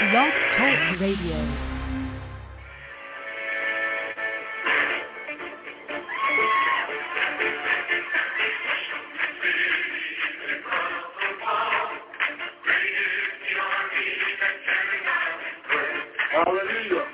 Blog Talk Radio. Hallelujah.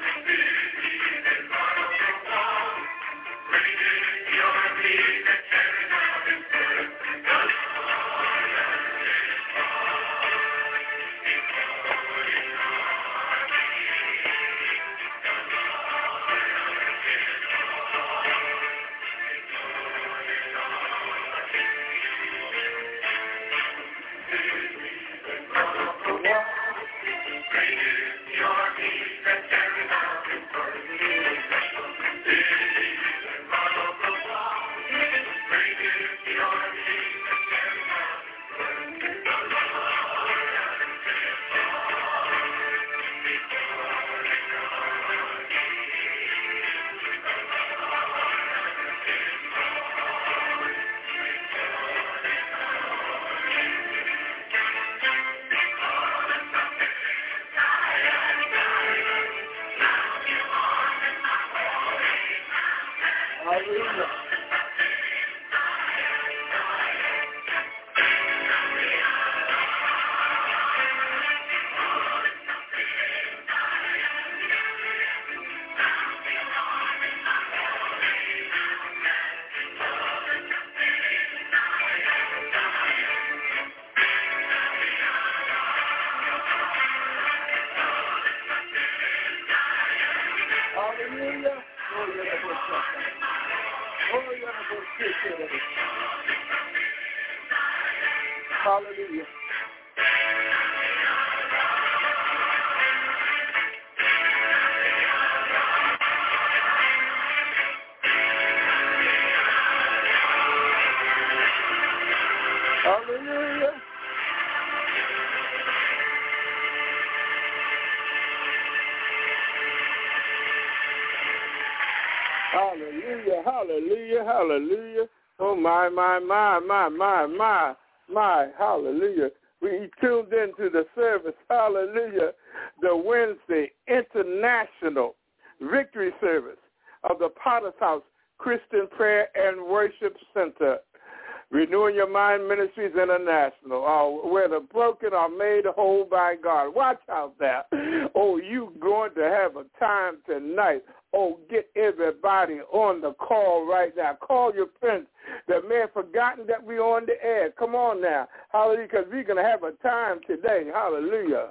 Hallelujah. Hallelujah. Hallelujah, hallelujah, hallelujah. Oh, my, hallelujah. We tuned into the service, hallelujah, the Wednesday International Victory Service of the Potter's House Christian Prayer and Worship Center, Renewing Your Mind Ministries International, where the broken are made whole by God. Watch out there. Oh, you going to have a time tonight. Oh, get everybody on the call right now. Call your friends that may have forgotten that we're on the air. Come on now. Hallelujah, because we're going to have a time today. Hallelujah.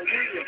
Hallelujah.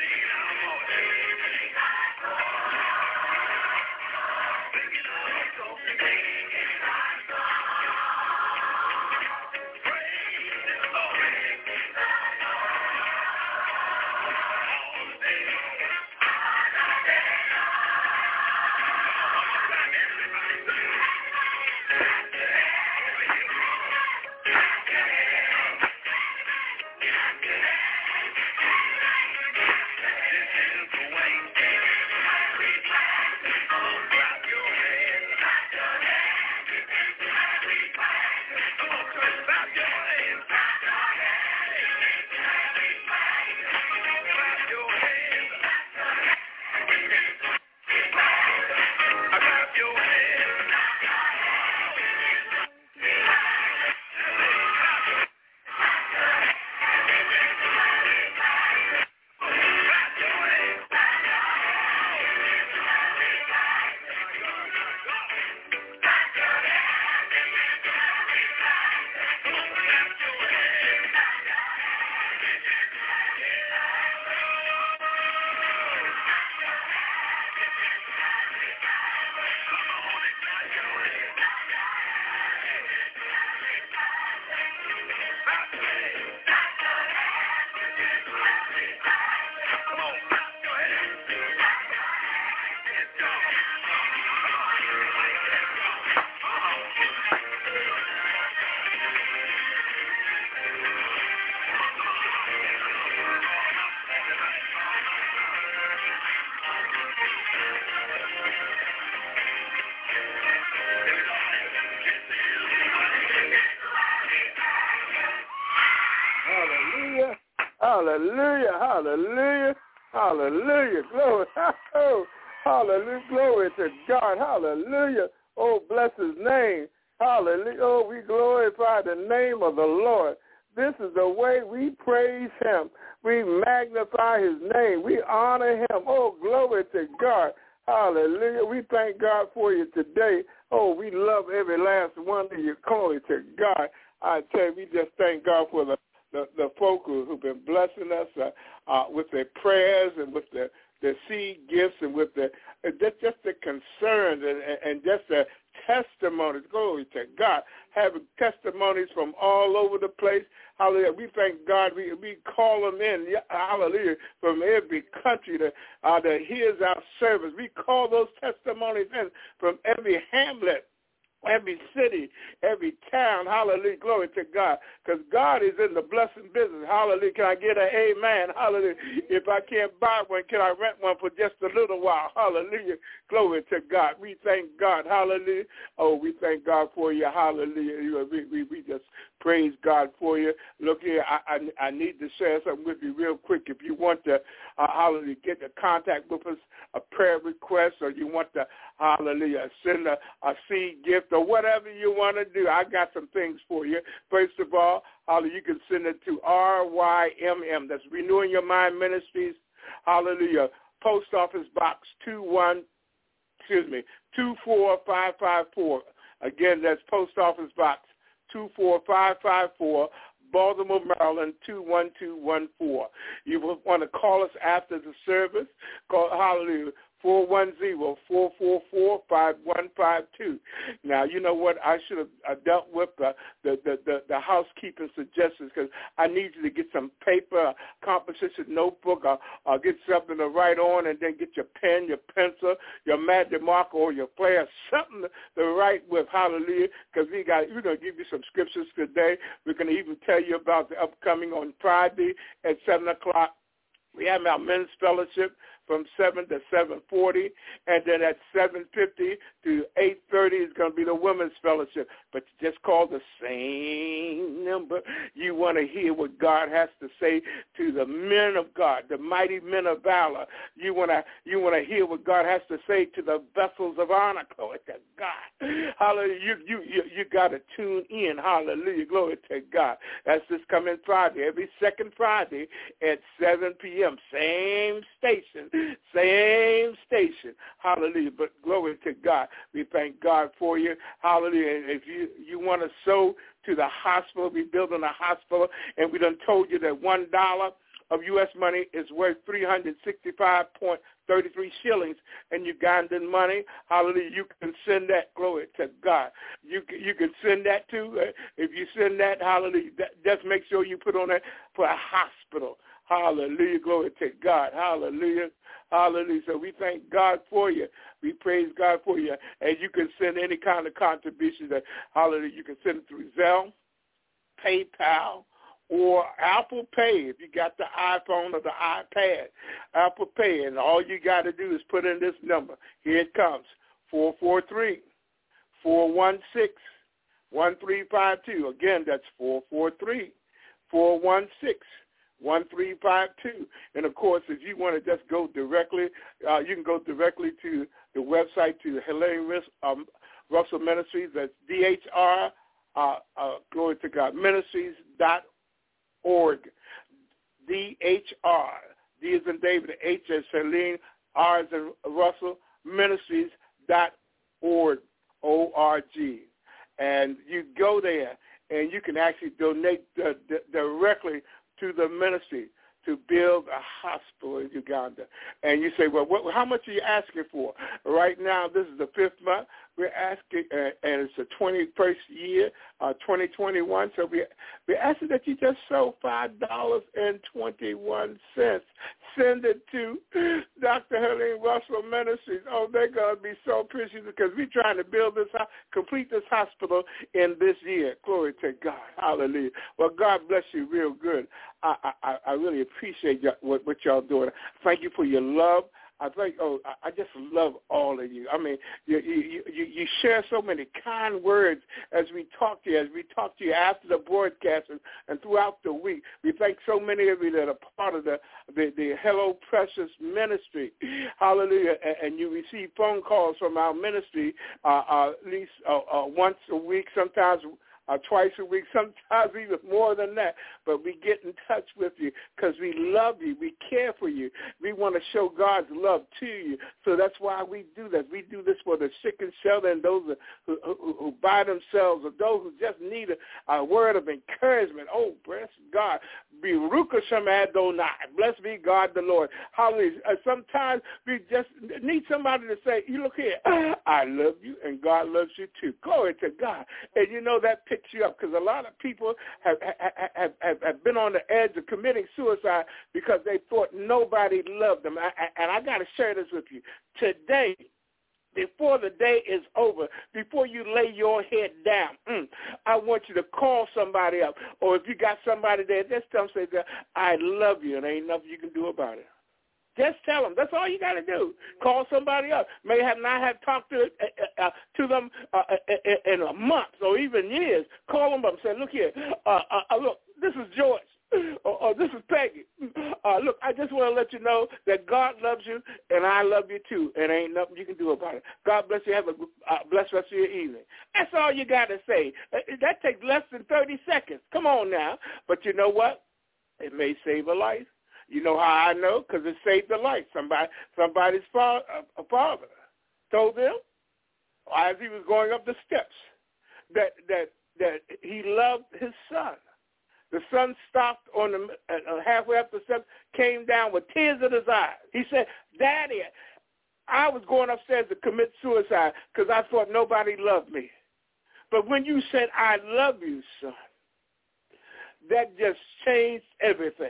Hallelujah, hallelujah, hallelujah, glory, oh, hallelujah, glory to God, hallelujah, oh, bless his name, hallelujah, oh, we glorify the name of the Lord. This is the way we praise him. We magnify his name. We honor him. Oh, glory to God. Hallelujah. We thank God for you today. Oh, we love every last one of you. Glory to God. I tell you, we just thank God for the folk who've been blessing us with their prayers and with the seed gifts and with just the concerns and just the testimonies. Glory to God. Having testimonies from all over the place. Hallelujah. We thank God. We call them in, hallelujah, from every country that hears our service. We call those testimonies in from every hamlet, every city, every town, hallelujah, glory to God, because God is in the blessing business, hallelujah. Can I get an amen, hallelujah? If I can't buy one, can I rent one for just a little while, hallelujah, glory to God. We thank God, hallelujah. Oh, we thank God for you, hallelujah. We just praise God for you. Look here, I need to share something with you real quick. If you want to, hallelujah, get in contact with us, a prayer request, or you want to, hallelujah, send a seed gift, or whatever you want to do, I got some things for you. First of all, hallelujah, you can send it to RYMM. That's Renewing Your Mind Ministries. Hallelujah. Post Office Box 24554. Again, that's Post Office Box 24554. Baltimore, Maryland, 21214. You will want to call us after the service. Call, hallelujah, 410-444-5152. Now, you know what? I should have dealt with the housekeeping suggestions, because I need you to get some paper, a composition notebook, or get something to write on, and then get your pen, your pencil, your magic marker, or your player, something to write with, hallelujah, because we're going to give you some scriptures today. We're going to even tell you about the upcoming on Friday at 7 o'clock. We have our men's fellowship from 7 to 7:40, and then at 7:50 to 8:30 is going to be the women's fellowship. But you just call the same number. You want to hear what God has to say to the men of God, the mighty men of valor. You want to hear what God has to say to the vessels of honor. Glory to God. Hallelujah. You got to tune in. Hallelujah. Glory to God. That's this coming Friday, every second Friday at 7 p.m. Same station. Hallelujah. But glory to God. We thank God for you. Hallelujah. And if you want to sow to the hospital, we're building a hospital, and we done told you that $1 of U.S. money is worth 365.33 shillings in Ugandan money. Hallelujah. You can send that, glory to God. You can send that too. If you send that, hallelujah, just make sure you put on that for a hospital. Hallelujah. Glory to God. Hallelujah. Hallelujah. So we thank God for you. We praise God for you. And you can send any kind of contribution that, hallelujah, you can send it through Zelle, PayPal, or Apple Pay if you got the iPhone or the iPad. Apple Pay. And all you got to do is put in this number. Here it comes, 443-416-1352. Again, that's 443-416-1352. And, of course, if you want to just go directly, you can go directly to the website, to Helene Russell Ministries. That's DHR, glory to God, ministries.org. DHR, D as in David, H as Helene, R as in Russell, ministries.org, O-R-G. And you go there, and you can actually donate directly to the ministry to build a hospital in Uganda. And you say, well, how much are you asking for? Right now, this is the 5th month. We're asking, and it's the 21st year, 2021. So we're asking that you just sow $5.21. Send it to Dr. Helene Russell Ministries. Oh, they're going to be so appreciative because we're trying to build this, complete this hospital in this year. Glory to God. Hallelujah. Well, God bless you real good. I really appreciate what y'all doing. Thank you for your love. I just love all of you. I mean, you share so many kind words as we talk to you, after the broadcast and throughout the week. We thank so many of you that are part of the Hello Precious ministry. Hallelujah. And you receive phone calls from our ministry at least once a week, sometimes twice a week, sometimes even more than that. But we get in touch with you because we love you. We care for you. We want to show God's love to you. So that's why we do this. We do this for the sick and shelter and those who by themselves, or those who just need a word of encouragement. Oh, bless God. Baruch Hashem Adonai. Blessed be God the Lord. Hallelujah. Sometimes we just need somebody to say, you look here, I love you and God loves you too. Glory to God. And you know that picks you up because a lot of people have been on the edge of committing suicide because they thought nobody loved them. And I got to share this with you. Today, before the day is over, before you lay your head down, I want you to call somebody up. Or if you got somebody there, just tell them, say, I love you, and ain't nothing you can do about it. Just tell them. That's all you got to do. Call somebody up. May have not have talked to them in a month or even years. Call them up and say, look here, look, this is George. Or this is Peggy. Look, I just want to let you know that God loves you and I love you too, and ain't nothing you can do about it. God bless you. Have a blessed rest of your evening. That's all you got to say. That takes less than 30 seconds. Come on now. But you know what? It may save a life. You know how I know? Because it saved a life. Somebody's father told them as he was going up the steps that he loved his son. The son stopped on the halfway up the steps, came down with tears in his eyes. He said, Daddy, I was going upstairs to commit suicide because I thought nobody loved me. But when you said, I love you, son, that just changed everything.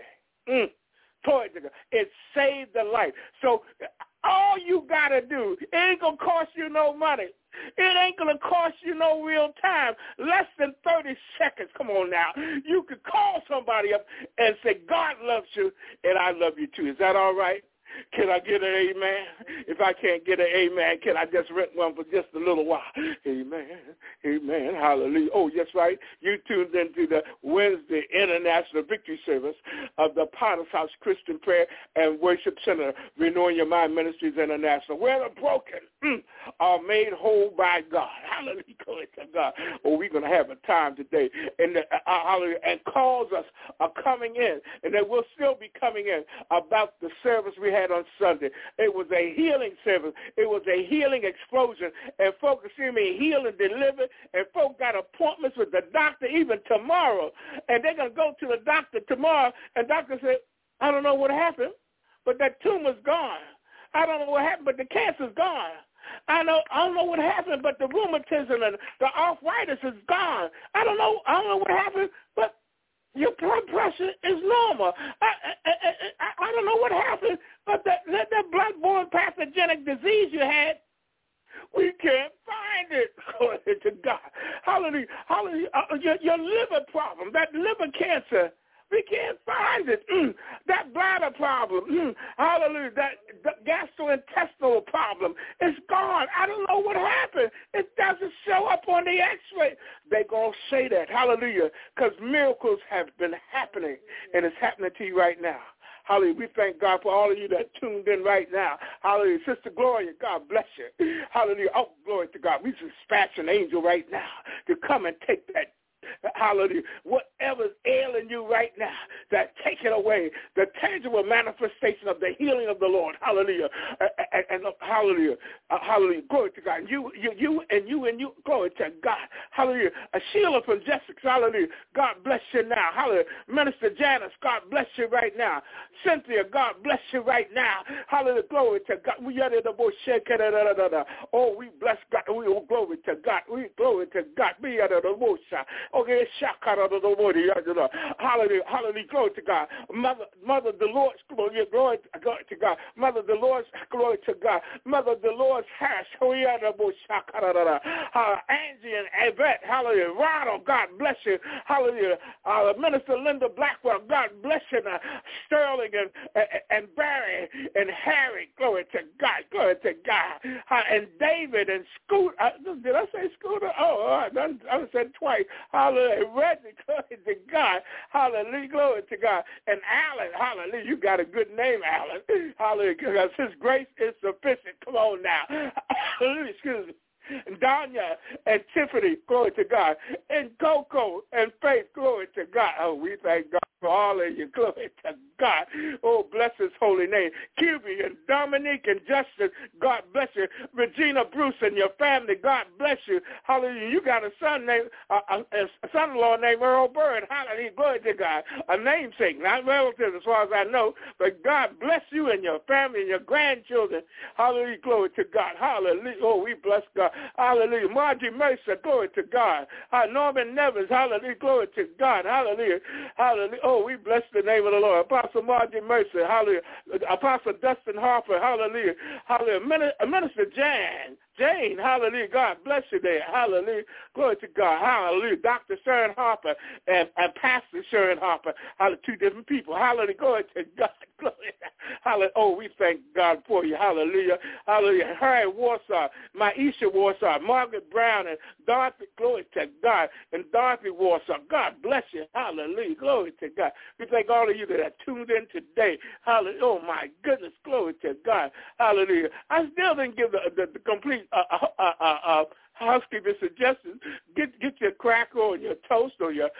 It saved the life. So all you got to do, it ain't going to cost you no money. It ain't going to cost you no real time. Less than 30 seconds. Come on now. You could call somebody up and say, God loves you and I love you too. Is that all right? Can I get an amen? If I can't get an amen, can I just rent one for just a little while? Amen. Amen. Hallelujah. Oh, yes, right. You tuned into the Wednesday International Victory Service of the Potter's House Christian Prayer and Worship Center, Renewing Your Mind Ministries International, where the broken are made whole by God. Hallelujah. Glory to God. Oh, we're going to have a time today. And hallelujah. And calls us are coming in, and they will still be coming in about the service we had on Sunday. It was a healing service. It was a healing explosion. And folks see me heal and deliver, and folks got appointments with the doctor even tomorrow. And they're going to go to the doctor tomorrow, and doctor said, I don't know what happened, but that tumor's gone. I don't know what happened, but the cancer's gone. I don't know what happened, but the rheumatism and the arthritis is gone. I don't know what happened, but your blood pressure is normal. I don't know what happened, but that blood-borne pathogenic disease you had, we can't find it. Glory to God. Hallelujah. Hallelujah. Your liver problem, that liver cancer, we can't find it. That bladder problem, hallelujah, that gastrointestinal problem is gone. I don't know what happened. It doesn't show up on the x-ray. They're going to say that, hallelujah, because miracles have been happening, and it's happening to you right now. Hallelujah. We thank God for all of you that tuned in right now. Hallelujah. Sister Gloria, God bless you. Hallelujah. Oh, glory to God. We dispatch an angel right now to come and take that. Hallelujah. Whatever's ailing you right now, that take it away. The tangible manifestation of the healing of the Lord. Hallelujah. And hallelujah. Hallelujah. Glory to God. You, glory to God. Hallelujah. Sheila from Jessica. Hallelujah. God bless you now. Hallelujah. Minister Janice, God bless you right now. Cynthia, God bless you right now. Hallelujah. Glory to God. Oh, we bless God. We glory to God. We glory to God. Okay, hallelujah, hallelujah, glory to God. Mother Dolores, glory to God. Mother Dolores, glory to God. Mother Dolores Harris, Angie and Yvette, hallelujah. Ronald, God bless you, hallelujah. Minister Linda Blackwell, God bless you. Sterling and Barry and Harry, glory to God, and David and Scooter. Did I say Scooter? Oh, I said twice. Hallelujah. Reggie, glory to God. Hallelujah. Glory to God. And Alan, hallelujah. You got a good name, Alan. Hallelujah. Because his grace is sufficient. Come on now. Excuse me. And Danya and Tiffany, glory to God. And Coco and Faith, glory to God. Oh, we thank God for all of you. Glory to God. Oh, bless his holy name. QB and Dominique and Justin, God bless you. Regina Bruce and your family, God bless you. Hallelujah. You got a son named, a son-in-law named Earl Bird. Hallelujah. Glory to God. A namesake, not relative as far as I know, but God bless you and your family and your grandchildren. Hallelujah. Glory to God. Hallelujah. Oh, we bless God. Hallelujah. Margie Mercer, glory to God. Norman Nevins, hallelujah. Glory to God. Hallelujah. Hallelujah. Oh, we bless the name of the Lord. Apostle Margie Mercer, hallelujah. Apostle Dustin Harper, hallelujah. Hallelujah. Minister Jane, hallelujah. God bless you there. Hallelujah. Glory to God. Hallelujah. Dr. Sharon Harper and Pastor Sharon Harper. Hallelujah. Two different people. Hallelujah. Glory to God. Glory. Hallelujah. Oh, we thank God for you. Hallelujah. Hallelujah. Harry Warsaw, Maisha Warsaw, Margaret Brown, and Dorothy. Glory to God. And Dorothy Warsaw. God bless you. Hallelujah. Glory to God. We thank all of you that are tuned in today. Hallelujah. Oh, my goodness. Glory to God. Hallelujah. I still didn't give the complete housekeeping suggestions. Get your cracker or your toast or your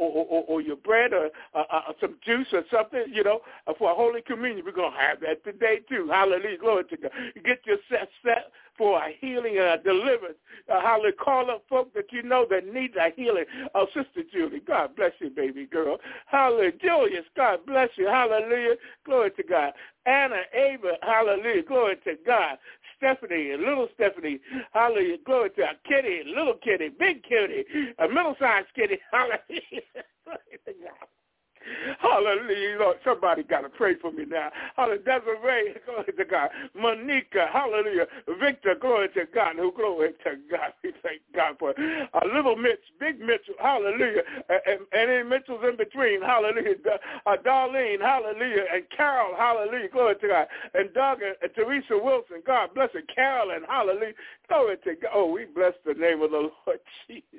bread or some juice or something, for a Holy Communion. We're going to have that today too. Hallelujah. Glory to God. Get your set for a healing and a deliverance. Hallelujah. Call up folk that you know that need a healing. Oh, Sister Julie, God bless you, baby girl. Hallelujah. Julius, God bless you. Hallelujah. Glory to God. Anna, Ava, hallelujah. Glory to God. Stephanie, little Stephanie, hallelujah. Glory to God. Kitty, little Kitty, big Kitty, a middle-sized Kitty, hallelujah. Glory to God. Hallelujah. Lord, somebody got to pray for me now. Hallelujah. Desiree, glory to God. Monica, hallelujah. Victor, glory to God. Glory to God. We thank God for little Mitch, big Mitchell, hallelujah. And any Mitchells in between, hallelujah. Darlene, hallelujah. And Carol, hallelujah. Glory to God. And Doug and Teresa Wilson, God bless her. Carolyn, hallelujah. Glory to God. Oh, we bless the name of the Lord Jesus.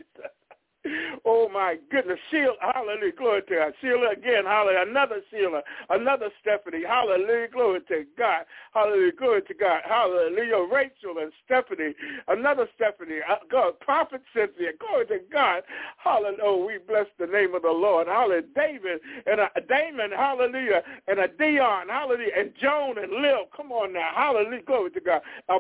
Oh, my goodness. Sheila, hallelujah, glory to God. Sheila again, hallelujah. Another Sheila, another Stephanie, hallelujah, glory to God. Hallelujah, glory to God. Hallelujah. Rachel and Stephanie, another Stephanie, God, Prophet Cynthia, glory to God. Hallelujah. Oh, we bless the name of the Lord. Hallelujah. David and Damon, hallelujah, and Dion, hallelujah, and Joan and Lil. Come on now. Hallelujah, glory to God.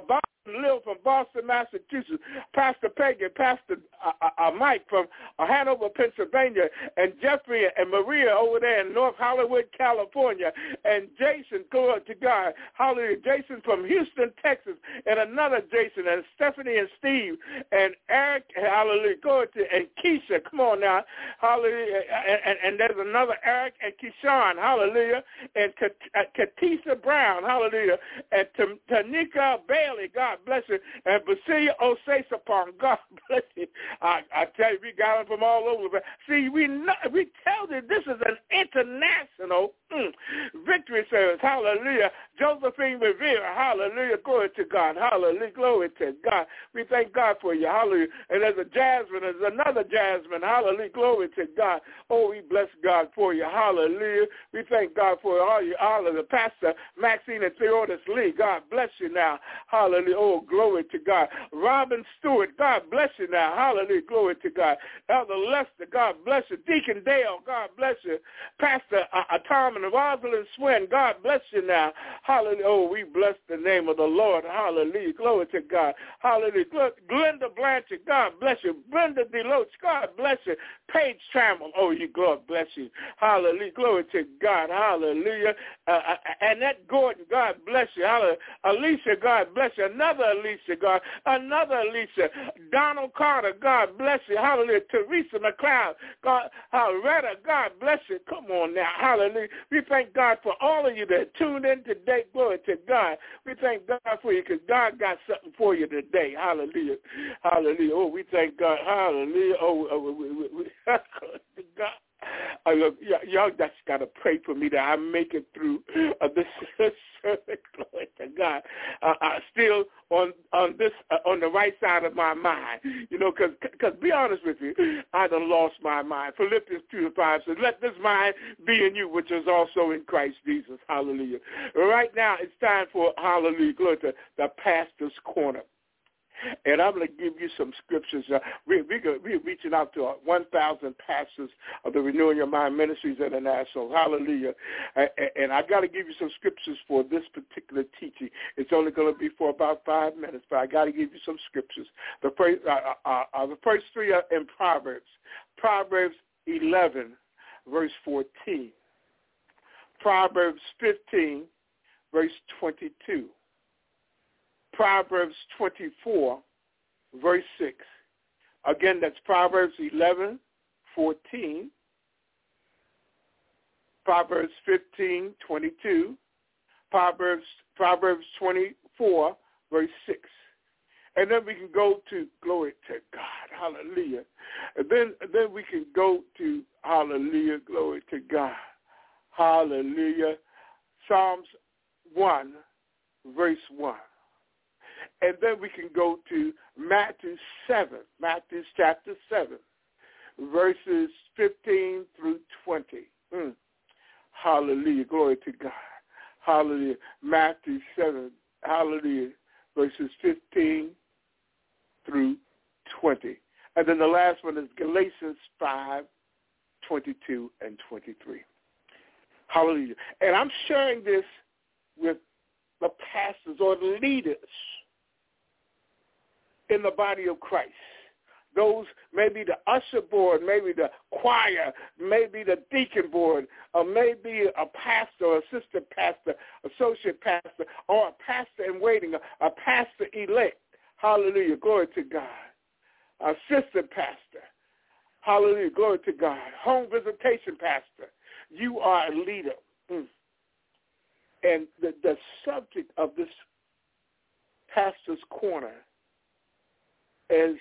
Lil from Boston, Massachusetts, Pastor Peggy, Pastor Mike from Hanover, Pennsylvania, and Jeffrey and Maria over there in North Hollywood, California, and Jason, glory to God, hallelujah, Jason from Houston, Texas, and another Jason, and Stephanie and Steve, and Eric, hallelujah, glory to, and Keisha, come on now, hallelujah, and there's another Eric and Keyshawn, hallelujah, and Katisa Brown, hallelujah, and Tanika Bailey, God bless you, and Basilia Osesapong, God bless you. I tell you, we got them from all over. See, we tell you this is an international victory service, hallelujah. Josephine Rivera, hallelujah, glory to God, hallelujah, glory to God. We thank God for you, hallelujah. And there's a Jasmine, there's another Jasmine, hallelujah, glory to God. Oh, we bless God for you, hallelujah. We thank God for all of the Pastor Maxine and Theodis Lee, God bless you now, hallelujah, oh, glory to God. Robin Stewart, God bless you now, hallelujah, glory to God. Elder Lester, God bless you. Deacon Dale, God bless you. Pastor Tom and Rosalind Swin, God bless you now, hallelujah. Oh, we bless the name of the Lord, hallelujah, glory to God, hallelujah. Glenda Blanchard, God bless you. Brenda Deloach, God bless you. Paige Trammell, oh, you, God bless you, hallelujah, glory to God, hallelujah. Annette Gordon, God bless you, hallelujah. Alicia, God bless you. Another Alicia, God, another Alicia. Donald Carter, God bless you, hallelujah. Teresa McLeod, God, Retta, God bless you. Come on now, hallelujah. We thank God for all of you that tuned in today, glory to God. We thank God for you because God got something for you today, hallelujah, hallelujah. Oh, we thank God, hallelujah. God. Look, y'all just got to pray for me that I make it through this service, glory to God. Still on the right side of my mind, you know, because be honest with you, I done lost my mind. Philippians 2:5 says, let this mind be in you, which is also in Christ Jesus, hallelujah. Right now, it's time for, hallelujah, glory to the Pastor's Corner. And I'm going to give you some scriptures. We're reaching out to 1,000 pastors of the Renewing Your Mind Ministries International. Hallelujah. And I got to give you some scriptures for this particular teaching. It's only going to be for about 5 minutes, but I got to give you some scriptures. The first three are in Proverbs. Proverbs 11, verse 14. Proverbs 15, verse 22. Proverbs 24, verse 6. Again, that's Proverbs 11, 14. Proverbs 15, 22. Proverbs 24, verse 6. And then we can go to, glory to God, hallelujah. And then we can go to, hallelujah, glory to God, hallelujah. Psalms 1, verse 1. And then we can go to Matthew chapter 7, verses 15 through 20. Hallelujah. Glory to God. Hallelujah. Matthew 7, hallelujah, verses 15 through 20. And then the last one is Galatians 5, 22 and 23. Hallelujah. And I'm sharing this with the pastors or the leaders in the body of Christ. Those, maybe the usher board, maybe the choir, maybe the deacon board, or maybe a pastor, or assistant pastor, associate pastor, or a pastor in waiting, a pastor elect. Hallelujah, glory to God. Assistant pastor. Hallelujah, glory to God. Home visitation pastor. You are a leader. And the subject of this Pastor's Corner is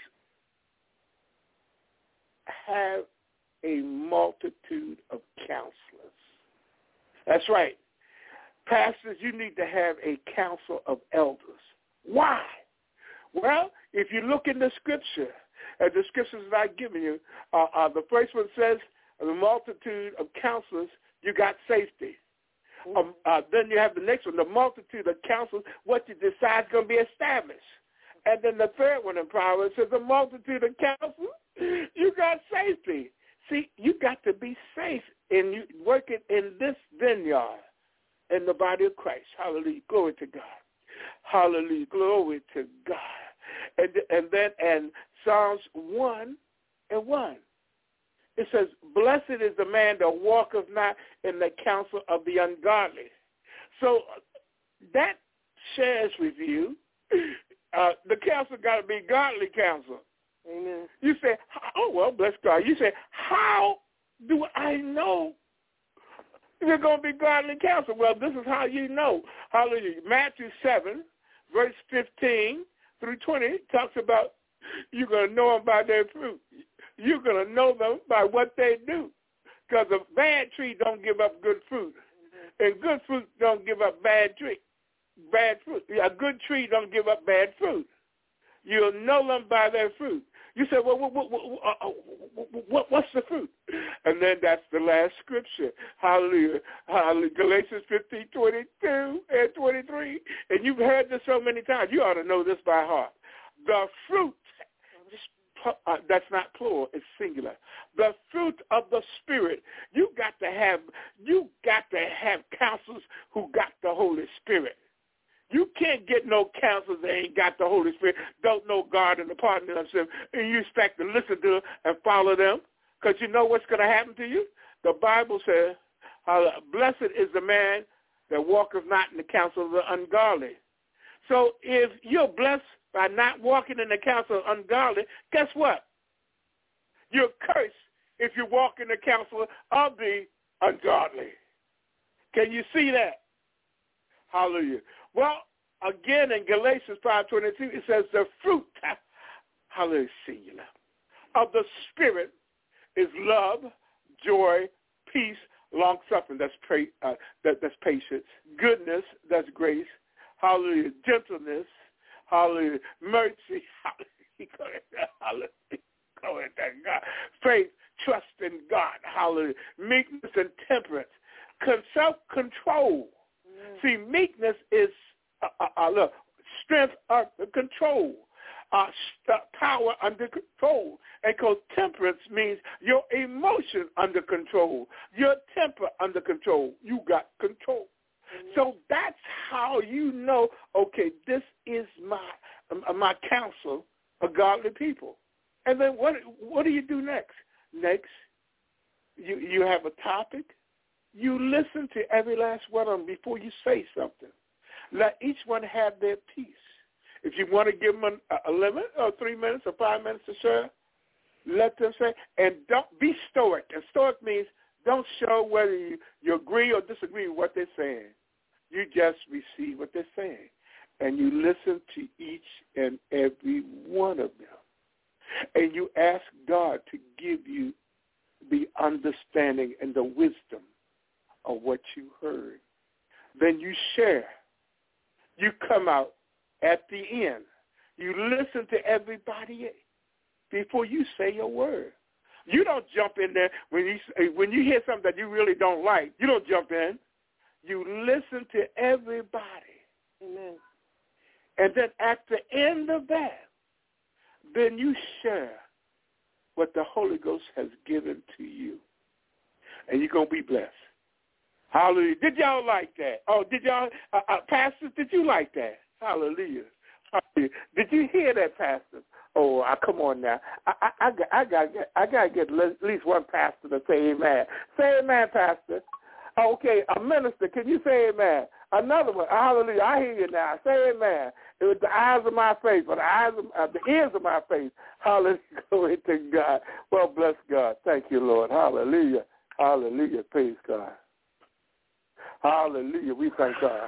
have a multitude of counselors. That's right. Pastors, you need to have a council of elders. Why? Well, if you look in the scripture, the scriptures that I've given you, the first one says, the multitude of counselors, you got safety. Then you have the next one, the multitude of counselors, what you decide is going to be established. And then the third one in Proverbs says, the multitude of counselors, you got safety. See, you got to be safe in you working in this vineyard in the body of Christ. Hallelujah. Glory to God. Hallelujah. Glory to God. And then Psalms 1:1. It says, blessed is the man that walketh not in the counsel of the ungodly. So that shares with you, the counsel got to be godly counsel. Amen. You say, oh, well, bless God. You say, how do I know you're going to be godly counsel? Well, this is how you know. Hallelujah. Matthew 7, verse 15 through 20 talks about you're going to know them by their fruit. You're going to know them by what they do. Because a bad tree don't give up good fruit. And good fruit don't give up bad tree. Bad fruit. A good tree don't give up bad fruit. You'll know them by their fruit. You say, well, what's the fruit? And then that's the last scripture. Hallelujah. Hallelujah. Galatians 15:22 and 23. And you've heard this so many times. You ought to know this by heart. The fruit, that's not plural, it's singular. The fruit of the Spirit. You got to have counselors who got the Holy Spirit. You can't get no counselors that ain't got the Holy Spirit, don't know God and the pardon of themselves, and you expect to listen to them and follow them, because you know what's going to happen to you? The Bible says, blessed is the man that walketh not in the counsel of the ungodly. So if you're blessed by not walking in the counsel of ungodly, guess what? You're cursed if you walk in the counsel of the ungodly. Can you see that? Hallelujah. Well, again in Galatians 5:22, it says the fruit, hallelujah, singular, of the Spirit is love, joy, peace, long-suffering, that's patience, goodness, that's grace, hallelujah, gentleness, hallelujah, mercy, hallelujah, glory to God, faith, trust in God, hallelujah, meekness and temperance, self-control. See, meekness is strength under control, power under control. And because temperance means your emotion under control, your temper under control. You got control. Mm-hmm. So that's how you know, okay, this is my counsel of godly people. And then what do you do next? Next, you have a topic. You listen to every last one of them before you say something. Let each one have their piece. If you want to give them a limit of 3 minutes or 5 minutes to share, let them say. And don't be stoic. And stoic means don't show whether you agree or disagree with what they're saying. You just receive what they're saying. And you listen to each and every one of them. And you ask God to give you the understanding and the wisdom of what you heard. Then you share. You come out at the end. You listen to everybody before you say your word. You don't jump in there when you hear something that you really don't like. You don't jump in. You listen to everybody. Amen. And then at the end of that, then you share what the Holy Ghost has given to you. And you're going to be blessed. Hallelujah. Did y'all like that? Oh, did y'all, pastors, did you like that? Hallelujah. Hallelujah. Did you hear that, pastor? Oh, come on now. I got to get at least one pastor to say amen. Say amen, pastor. Okay, a minister, can you say amen? Another one, hallelujah. I hear you now. Say amen. It was the eyes of my face, but the ears of my face. Hallelujah. Glory to God. Well, bless God. Thank you, Lord. Hallelujah. Hallelujah. Praise God. Hallelujah. We thank God.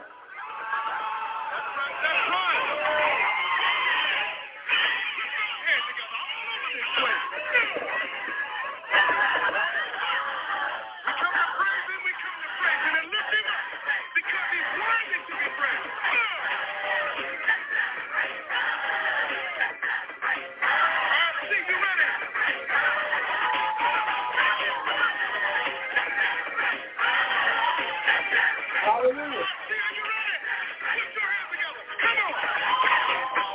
Hallelujah.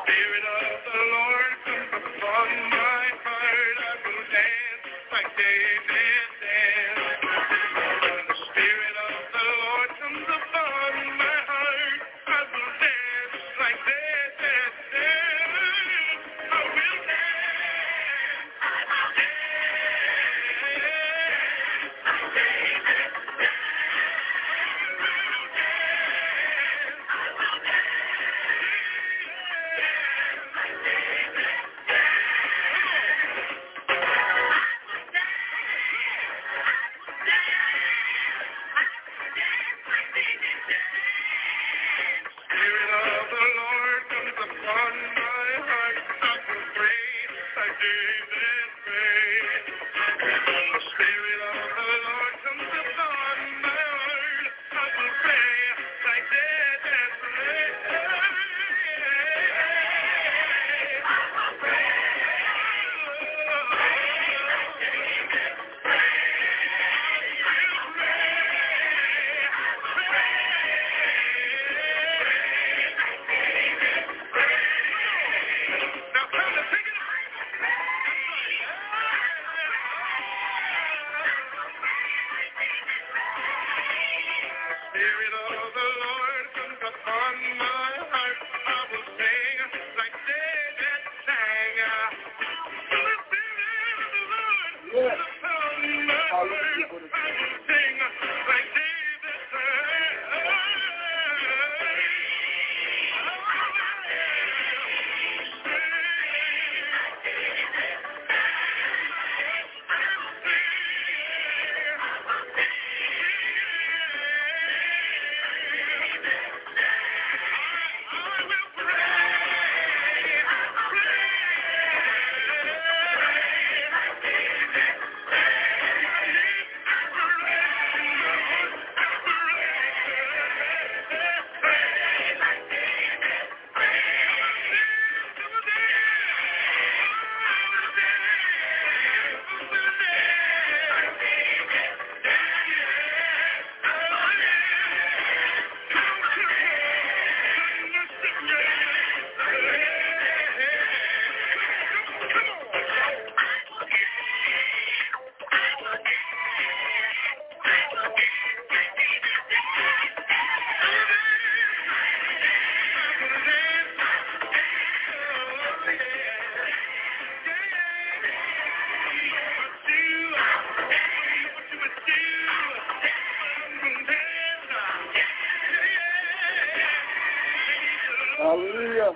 Hallelujah.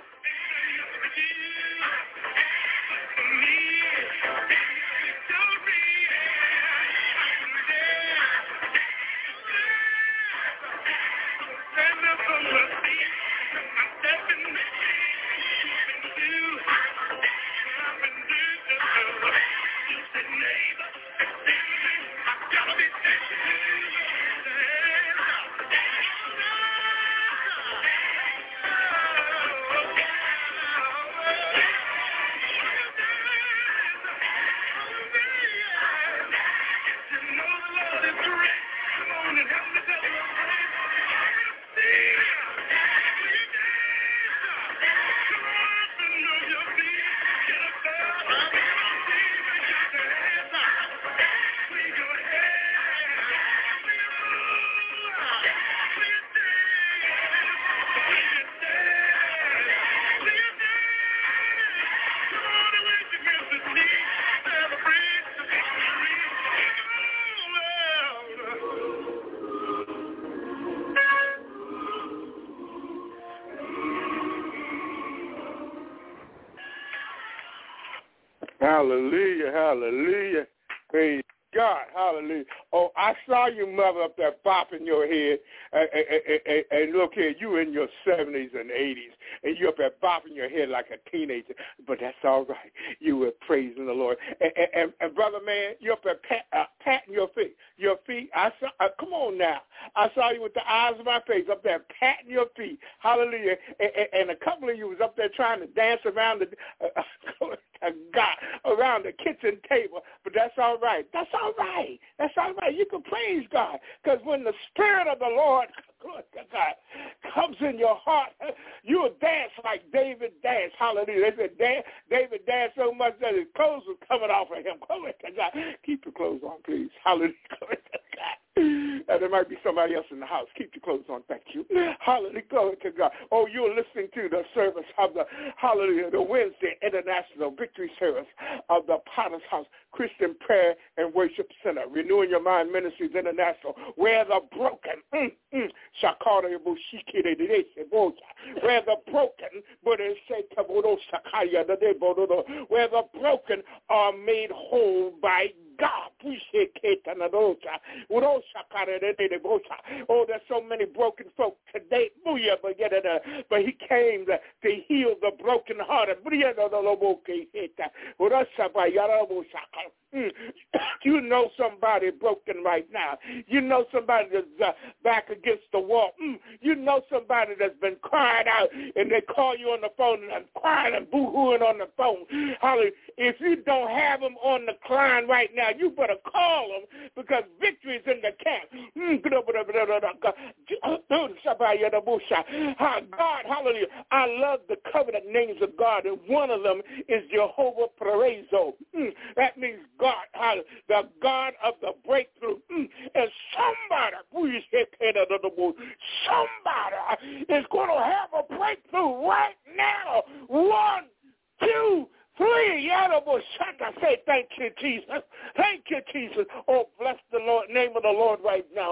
Hallelujah, hallelujah. Praise God, hallelujah. Oh, I saw you, mother, up there bopping your head. And look here, you in your 70s and 80s, and you're up there bopping your head like a teenager. But that's all right. You were praising the Lord. And brother, man, you're up there patting your feet. Your feet, I saw. Come on now. I saw you with the eyes of my face up there patting your feet. Hallelujah. And a couple of you was up there trying to dance around around the kitchen table. But that's all right. That's all right. That's all right. You can praise God. Because when the Spirit of the Lord, glory to God, comes in your heart, you will dance like David danced. Hallelujah. They said David danced so much that his clothes were coming off of him. Glory to God. Keep your clothes on, please. Hallelujah. Glory to God. There might be somebody else in the house. Keep your clothes on. Thank you. Hallelujah. Glory to God. Oh, you're listening to the service of the, hallelujah, the Wednesday International Victory Service of the Potter's House Christian Prayer and Worship Center, Renewing Your Mind Ministries International, where the broken, where the broken are made whole by God. Oh, there's so many broken folk today. But he came to heal the brokenhearted. You know somebody broken right now. You know somebody that's back against the wall. You know somebody that's been crying out, and they call you on the phone and crying and boo-hooing on the phone. Holly, if you don't have them on the line right now, you better call them, because victory is in the camp. God, hallelujah. I love the covenant names of God, and one of them is Jehovah Parezo. That means God, the God of the breakthrough. And somebody is going to have a breakthrough right now. 1, 2, 3. Say thank you, Jesus. Thank you, Jesus. Oh, bless the Lord, name of the Lord right now.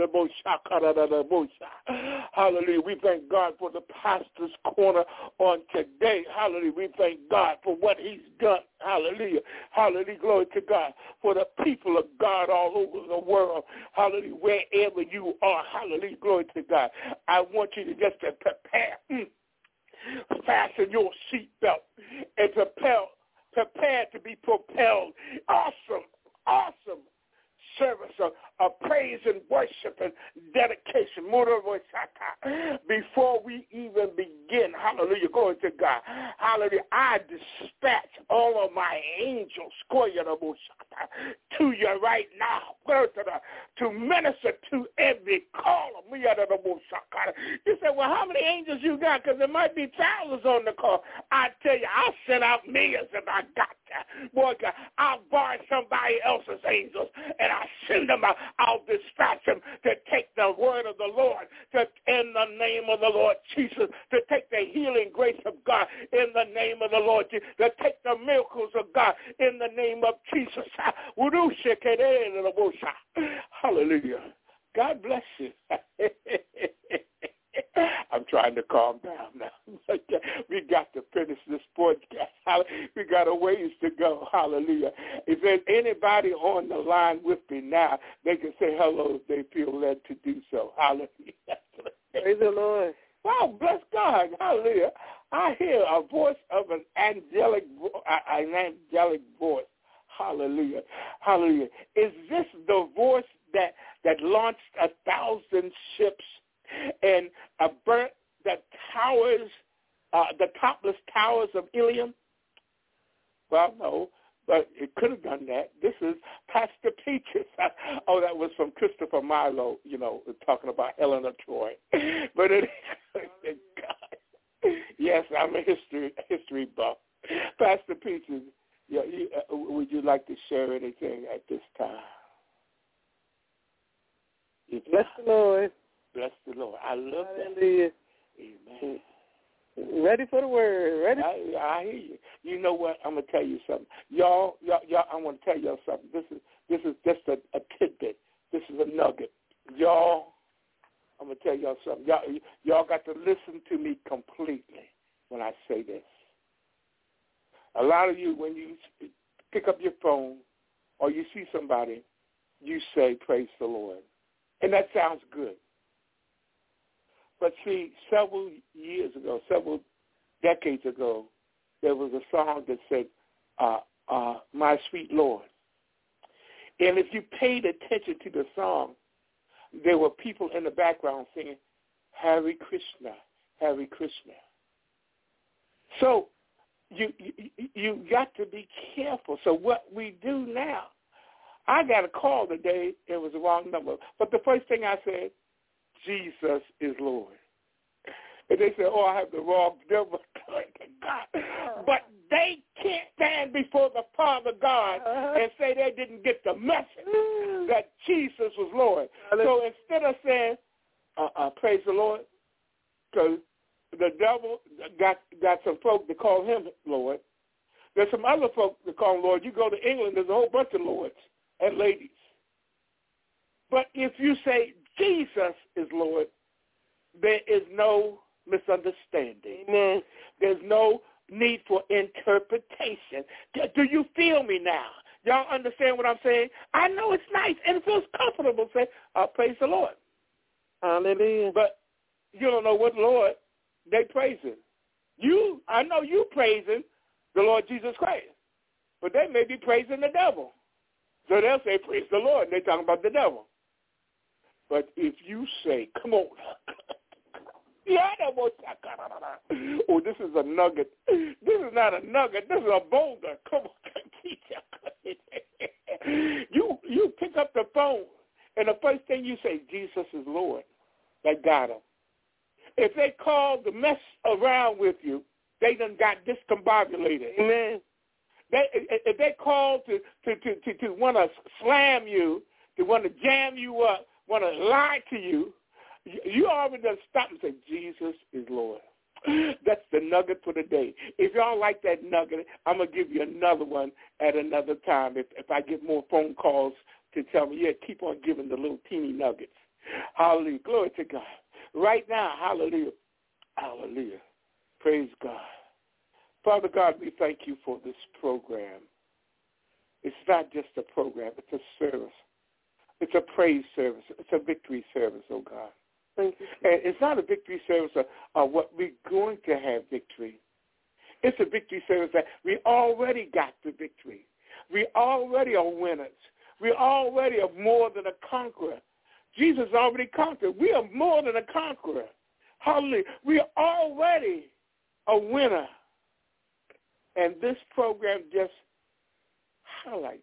Hallelujah. We thank God for the pastor's corner on today. Hallelujah. We thank God for what he's done. Hallelujah. Hallelujah. Glory to God. For the people of God all over the world. Hallelujah. Wherever you are. Hallelujah. Glory to God. I want you to just to prepare. Fasten your seatbelt and prepare to be propelled. Awesome service of praise and worship and dedication. Before we even begin, hallelujah, glory to God, hallelujah, I dispatch all of my angels to you right now, to minister to every caller. You say, well, how many angels you got? Because there might be thousands on the call. I tell you, I'll send out millions if I got that. Boy, God, I'll borrow somebody else's angels, and I'll send them out. I'll dispatch them to take the word of the Lord, in the name of the Lord Jesus, to take the healing grace of God in the name of the Lord Jesus, to take the miracles of God in the name of Jesus. Hallelujah. God bless you. I'm trying to calm down now. We got to finish this podcast. We got a ways to go. Hallelujah. If there's anybody on the line with me now, they can say hello if they feel led to do so. Hallelujah. Praise the Lord. Wow, bless God. Hallelujah. I hear a voice of an angelic voice. Hallelujah. Hallelujah. Is this the voice that launched 1,000 ships and burnt the towers, the topless towers of Ilium? Well, no, but it could have done that. This is Pastor Peaches. Oh, that was from Christopher Milo, talking about Helen of Troy. But yes, I'm a history buff. Pastor Peaches, would you like to share anything at this time? Bless the Lord. Bless the Lord. I love Hallelujah. That. Amen. Ready for the word. Ready? I hear you. You know what? I'm gonna tell you something, y'all. I want to tell y'all something. This is just a tidbit. This is a nugget, y'all. I'm gonna tell y'all something. Y'all got to listen to me completely when I say this. A lot of you, when you pick up your phone or you see somebody, you say, "Praise the Lord," and that sounds good. But see, several decades ago, there was a song that said, "My Sweet Lord." And if you paid attention to the song, there were people in the background singing, "Hare Krishna, Hare Krishna." So you got to be careful. So what we do now, I got a call today. It was the wrong number. But the first thing I said, Jesus is Lord. And they said, I have the wrong number. But they can't stand before the Father God and say they didn't get the message that Jesus was Lord. So instead of saying, praise the Lord, because the devil got some folk to call him Lord. There's some other folk that call him Lord. You go to England, there's a whole bunch of lords and ladies. But if you say Jesus is Lord, there is no misunderstanding. Amen. There's no need for interpretation. Do you feel me now? Y'all understand what I'm saying? I know it's nice and it feels comfortable to say, praise the Lord. Hallelujah. But you don't know what Lord they praising. I know you praising the Lord Jesus Christ, but they may be praising the devil. So they'll say, praise the Lord, and they're talking about the devil. But if you say, come on, this is a nugget. This is not a nugget. This is a boulder. Come on. You pick up the phone, and the first thing you say, Jesus is Lord. That got them. If they call to mess around with you, they done got discombobulated. Amen. if they call to want to slam you, to want to jam you up, want to lie to you, you already done stop and say, Jesus is Lord. That's the nugget for the day. If y'all like that nugget, I'm going to give you another one at another time. If I get more phone calls to tell me, yeah, keep on giving the little teeny nuggets. Hallelujah. Glory to God. Right now, hallelujah. Hallelujah. Praise God. Father God, we thank you for this program. It's not just a program. It's a service. It's a praise service. It's a victory service, oh God. Thank you. And it's not a victory service of what we're going to have victory. It's a victory service that we already got the victory. We already are winners. We already are more than a conqueror. Jesus already conquered. We are more than a conqueror. Hallelujah. We are already a winner. And this program just highlights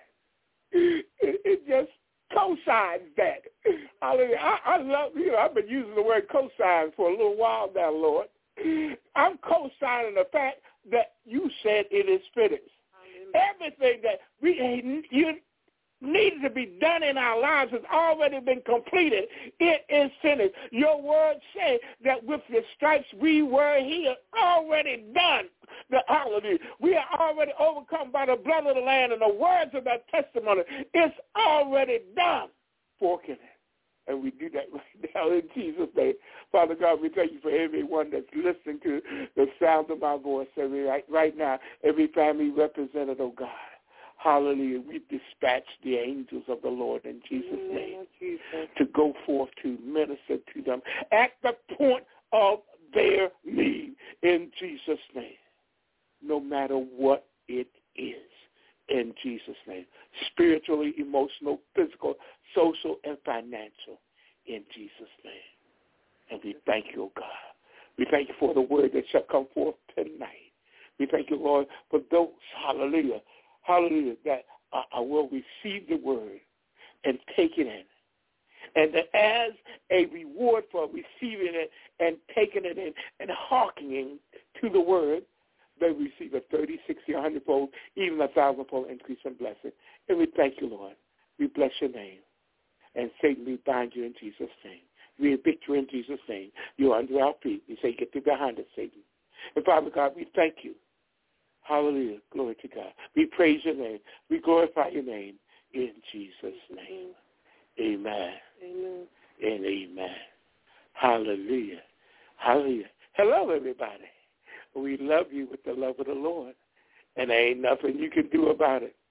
that. It just co-signs that. Hallelujah. I love you. I've been using the word co-sign for a little while now, Lord. I'm co-signing the fact that you said it is finished. Everything that you needed to be done in our lives has already been completed. It is finished. Your word says that with your stripes we were healed. Already done. Hallelujah. We are already overcome by the blood of the Lamb and the words of that testimony. It's already done. Forking it. And we do that right now in Jesus' name. Father God, we thank you for everyone that's listening to the sound of my voice right now, every family represented, oh God. Hallelujah. We dispatch the angels of the Lord in Jesus' name to go forth to minister to them at the point of their need in Jesus' name, no matter what it is, in Jesus' name, spiritually, emotional, physical, social, and financial, in Jesus' name. And we thank you, oh God. We thank you for the word that shall come forth tonight. We thank you, Lord, for those, hallelujah, that I will receive the word and take it in. And that as a reward for receiving it and taking it in and hearkening to the word, they receive a 30, 60, 100-fold, even 1,000-fold increase in blessing. And we thank you, Lord. We bless your name. And Satan, we bind you in Jesus' name. We have victory in Jesus' name. You're under our feet. We say, get thee behind us, Satan. And Father God, we thank you. Hallelujah. Glory to God. We praise your name. We glorify your name in Jesus' name. Amen. Amen. And amen. Hallelujah. Hallelujah. Hello, everybody. We love you with the love of the Lord, and there ain't nothing you can do about it.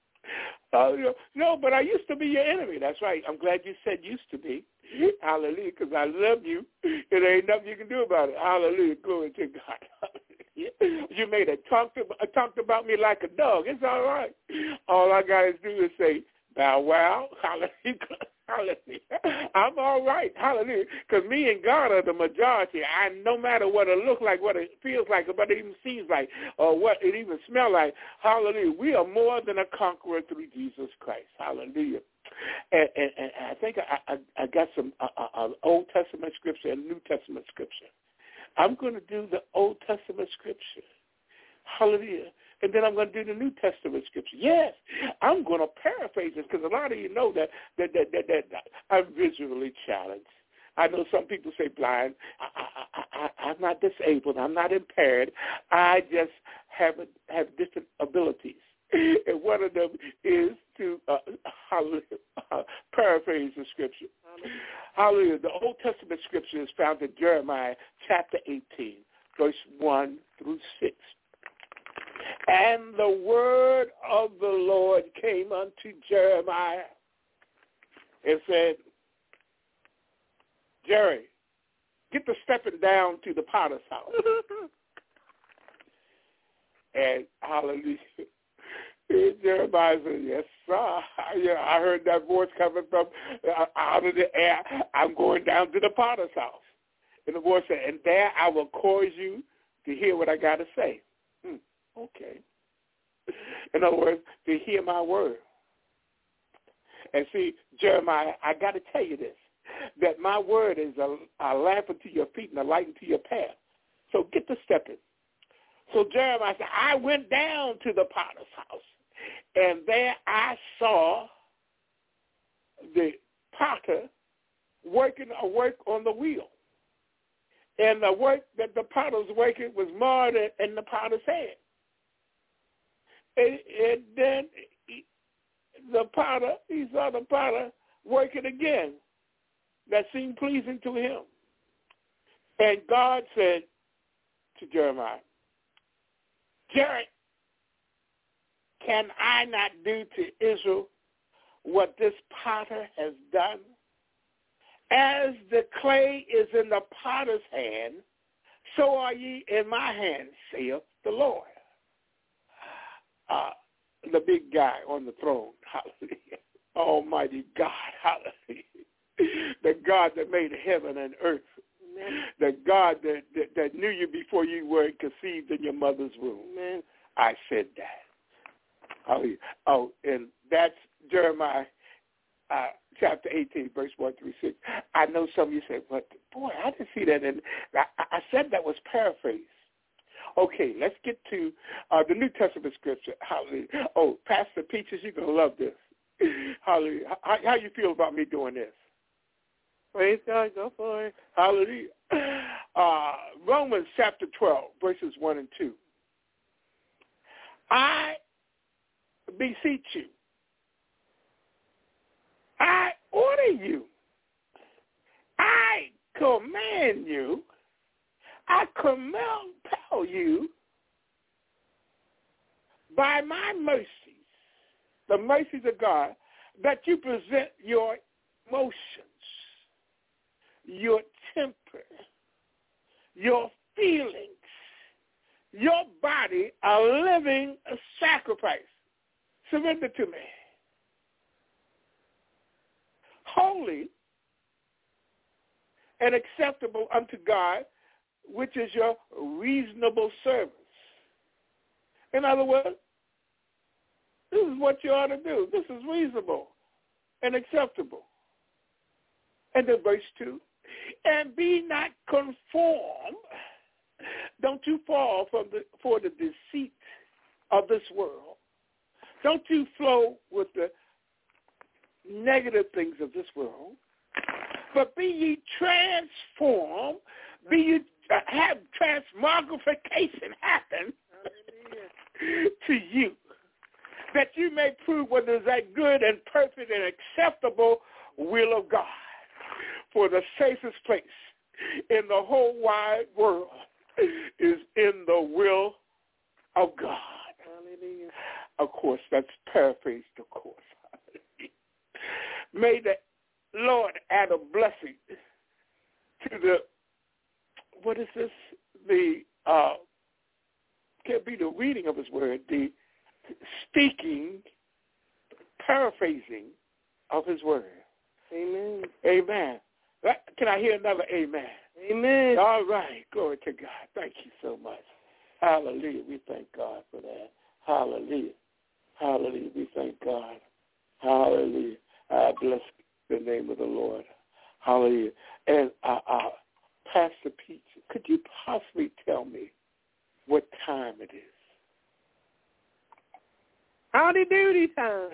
No, but I used to be your enemy. That's right. I'm glad you said used to be. Hallelujah, because I love you, and there ain't nothing you can do about it. Hallelujah. Glory to God. You made a talked about me like a dog. It's all right. All I got to do is say, bow wow. Hallelujah. Hallelujah. I'm all right. Hallelujah. Because me and God are the majority. No matter what it looks like, what it feels like, what it even seems like, or what it even smells like. Hallelujah. We are more than a conqueror through Jesus Christ. Hallelujah. And I think I got some Old Testament scripture and New Testament scripture. I'm going to do the Old Testament scripture. Hallelujah. And then I'm going to do the New Testament scripture. Yes, I'm going to paraphrase this because a lot of you know that I'm visually challenged. I know some people say blind. I'm not disabled. I'm not impaired. I just have different abilities. And one of them is to paraphrase the scripture. Hallelujah. The Old Testament scripture is found in Jeremiah chapter 18, verse 1 through 6. And the word of the Lord came unto Jeremiah and said, Jerry, get the stepping down to the potter's house. And hallelujah. Jeremiah said, yes, sir. Yeah, I heard that voice coming from out of the air. I'm going down to the potter's house. And the voice said, and there I will cause you to hear what I got to say. Okay. In other words, to hear my word. And see, Jeremiah, I got to tell you this, that my word is a lamp unto your feet and a light unto your path. So get to stepping. So Jeremiah said, I went down to the potter's house, and there I saw the potter working a work on the wheel. And the work that the potter was working was marred in the potter's hand. And then he saw the potter working again. That seemed pleasing to him. And God said to Jeremiah, Jerry, can I not do to Israel what this potter has done? As the clay is in the potter's hand, so are ye in my hand, saith the Lord. The big guy on the throne, hallelujah. Almighty God, hallelujah. The God that made heaven and earth. Amen. The God that knew you before you were conceived in your mother's womb. Amen. I said that. Oh, and that's Jeremiah chapter 18, verse 1 through 6. I know some of you say, but boy, I didn't see that. And I said that was paraphrased. Okay, let's get to the New Testament scripture. Hallelujah. Oh, Pastor Peaches, you're going to love this. Hallelujah. How you feel about me doing this? Praise God. Go for it. Hallelujah. Romans chapter 12, verses 1 and 2. I beseech you. I order you. I command you. I compel you by my mercies, the mercies of God, that you present your emotions, your temper, your feelings, your body a living sacrifice. Surrender to me. Holy and acceptable unto God, which is your reasonable service. In other words, this is what you ought to do. This is reasonable and acceptable. And then verse 2, and be not conformed. Don't you fall for the deceit of this world. Don't you flow with the negative things of this world. But be ye transformed, be ye have transmogrification happen to you, that you may prove what is that good and perfect and acceptable will of God. For the safest place in the whole wide world is in the will of God. Hallelujah. Of course, that's paraphrased, of course. May the Lord add a blessing to the, what is this? The, can't be the reading of his word, the speaking, paraphrasing of his word. Amen. Amen. Can I hear another amen? Amen. All right. Glory to God. Thank you so much. Hallelujah. We thank God for that. Hallelujah. Hallelujah. We thank God. Hallelujah. I bless the name of the Lord. Hallelujah. And Pastor Pete, could you possibly tell me what time it is? Howdy doody time.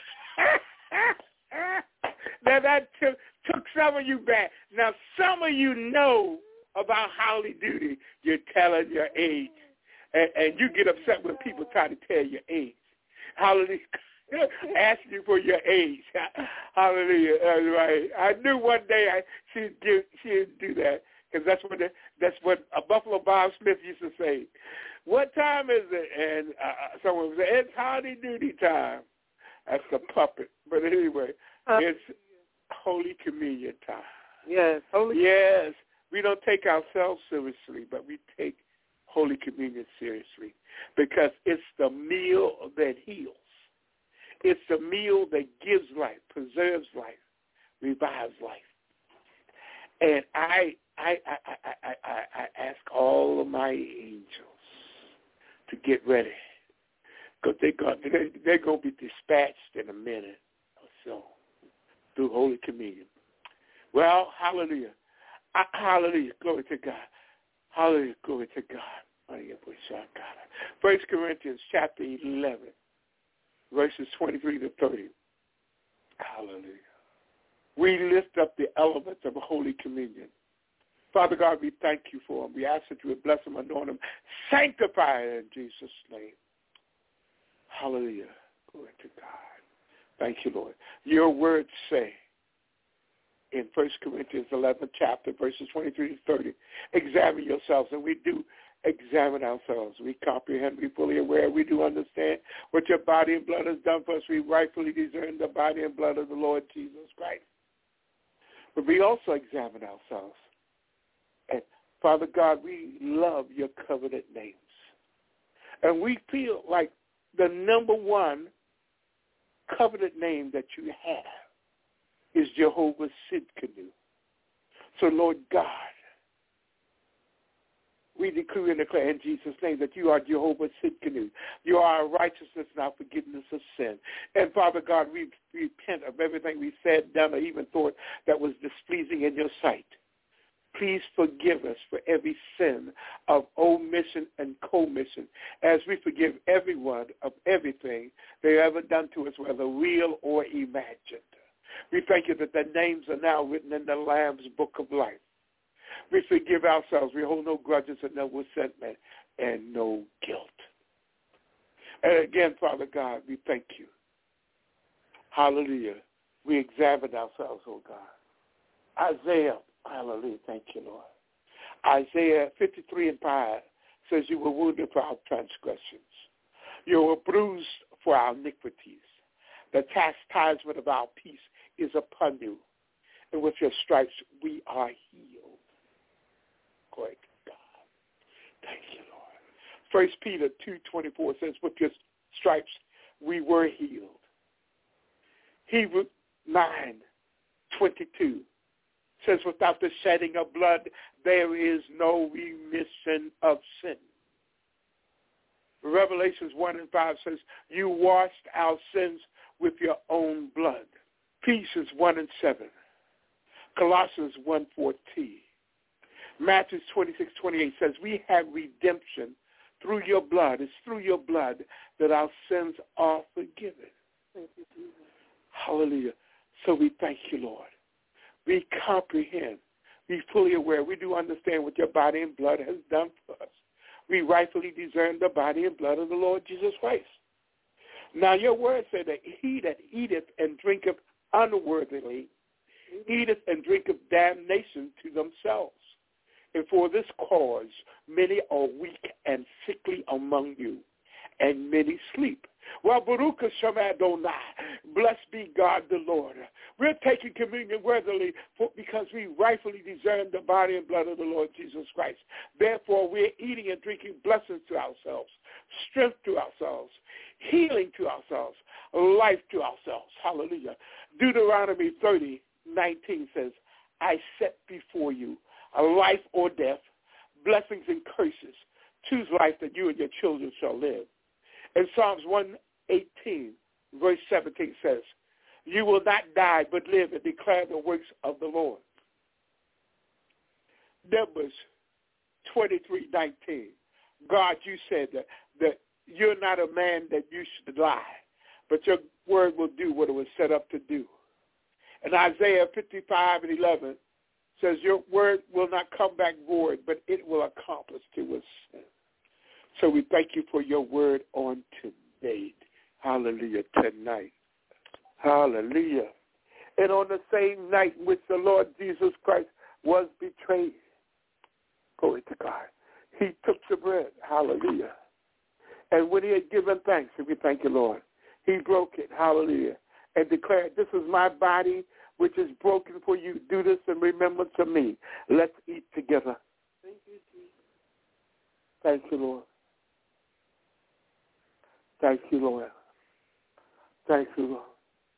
Now that took some of you back. Now some of you know about howdy doody. You're telling your age. And you get upset when people try to tell your age. Hallelujah. Ask you for your age. Hallelujah. Right. I knew one day she'd do that, because that's what Buffalo Bob Smith used to say. What time is it? And someone would say, it's howdy doody time. That's the puppet. But anyway, it's Holy Communion time. Yes. Yes. We don't take ourselves seriously, but we take Holy Communion seriously, because it's the meal that heals. It's the meal that gives life, preserves life, revives life. And I ask all of my angels to get ready, because they're going to be dispatched in a minute or so through Holy Communion. Well, hallelujah. Hallelujah. Glory to God. Hallelujah. Glory to God. 1 Corinthians chapter 11, verses 23 to 30. Hallelujah. We lift up the elements of Holy Communion. Father God, we thank you for them. We ask that you would bless them, anoint them, sanctify them in Jesus' name. Hallelujah. Glory to God. Thank you, Lord. Your words say in 1 Corinthians 11 chapter, verses 23 to 30, examine yourselves, and we do examine ourselves. We comprehend, we fully aware, we do understand what your body and blood has done for us. We rightfully discern the body and blood of the Lord Jesus Christ. But we also examine ourselves. And Father God, we love your covenant names. And we feel like the number one covenant name that you have is Jehovah Sidkenu. So, Lord God, we decree and declare in Jesus' name that you are Jehovah Sidkenu. You are our righteousness and our forgiveness of sin. And, Father God, we repent of everything we said, done, or even thought that was displeasing in your sight. Please forgive us for every sin of omission and commission, as we forgive everyone of everything they've ever done to us, whether real or imagined. We thank you that their names are now written in the Lamb's book of life. We forgive ourselves. We hold no grudges and no resentment and no guilt. And again, Father God, we thank you. Hallelujah. We examine ourselves, oh God. Isaiah, hallelujah, thank you, Lord. Isaiah 53:5 says you were wounded for our transgressions. You were bruised for our iniquities. The chastisement of our peace is upon you, and with your stripes we are healed. Glory to God. Thank you, Lord. 1 Peter 2:24 says, with your stripes we were healed. Hebrews 9:22 says, without the shedding of blood, there is no remission of sin. Revelations 1:5 says, you washed our sins with your own blood. Ephesians 1:7. Colossians 1:14. Matthew 26:28 says, we have redemption through your blood. It's through your blood that our sins are forgiven. Thank you, Jesus. Hallelujah. So we thank you, Lord. We comprehend. Be fully aware. We do understand what your body and blood has done for us. We rightfully discern the body and blood of the Lord Jesus Christ. Now your word said that he that eateth and drinketh unworthily eateth and drinketh damnation to themselves. And for this cause many are weak and sickly among you, and many sleep. Well, Baruch Hashem Adonai, blessed be God the Lord. We're taking communion worthily because we rightfully discern the body and blood of the Lord Jesus Christ. Therefore, we're eating and drinking blessings to ourselves, strength to ourselves, healing to ourselves, life to ourselves. Hallelujah. Deuteronomy 30:19 says, I set before you a life or death, blessings and curses. Choose life that you and your children shall live. And Psalms 118, verse 17 says, you will not die but live and declare the works of the Lord. Numbers 23:19. God, you said that you're not a man that you should lie, but your word will do what it was set up to do. And Isaiah 55:11 says your word will not come back void, but it will accomplish to us. So we thank you for your word on today. Hallelujah, tonight. Hallelujah. And on the same night in which the Lord Jesus Christ was betrayed, glory to God, he took the bread. Hallelujah. And when he had given thanks, and we thank you, Lord, he broke it. Hallelujah. And declared, this is my body, which is broken for you. Do this in remembrance of me. Let's eat together. Thank you, Jesus. Thank you, Lord. Thank you, Lord. Thank you, Lord.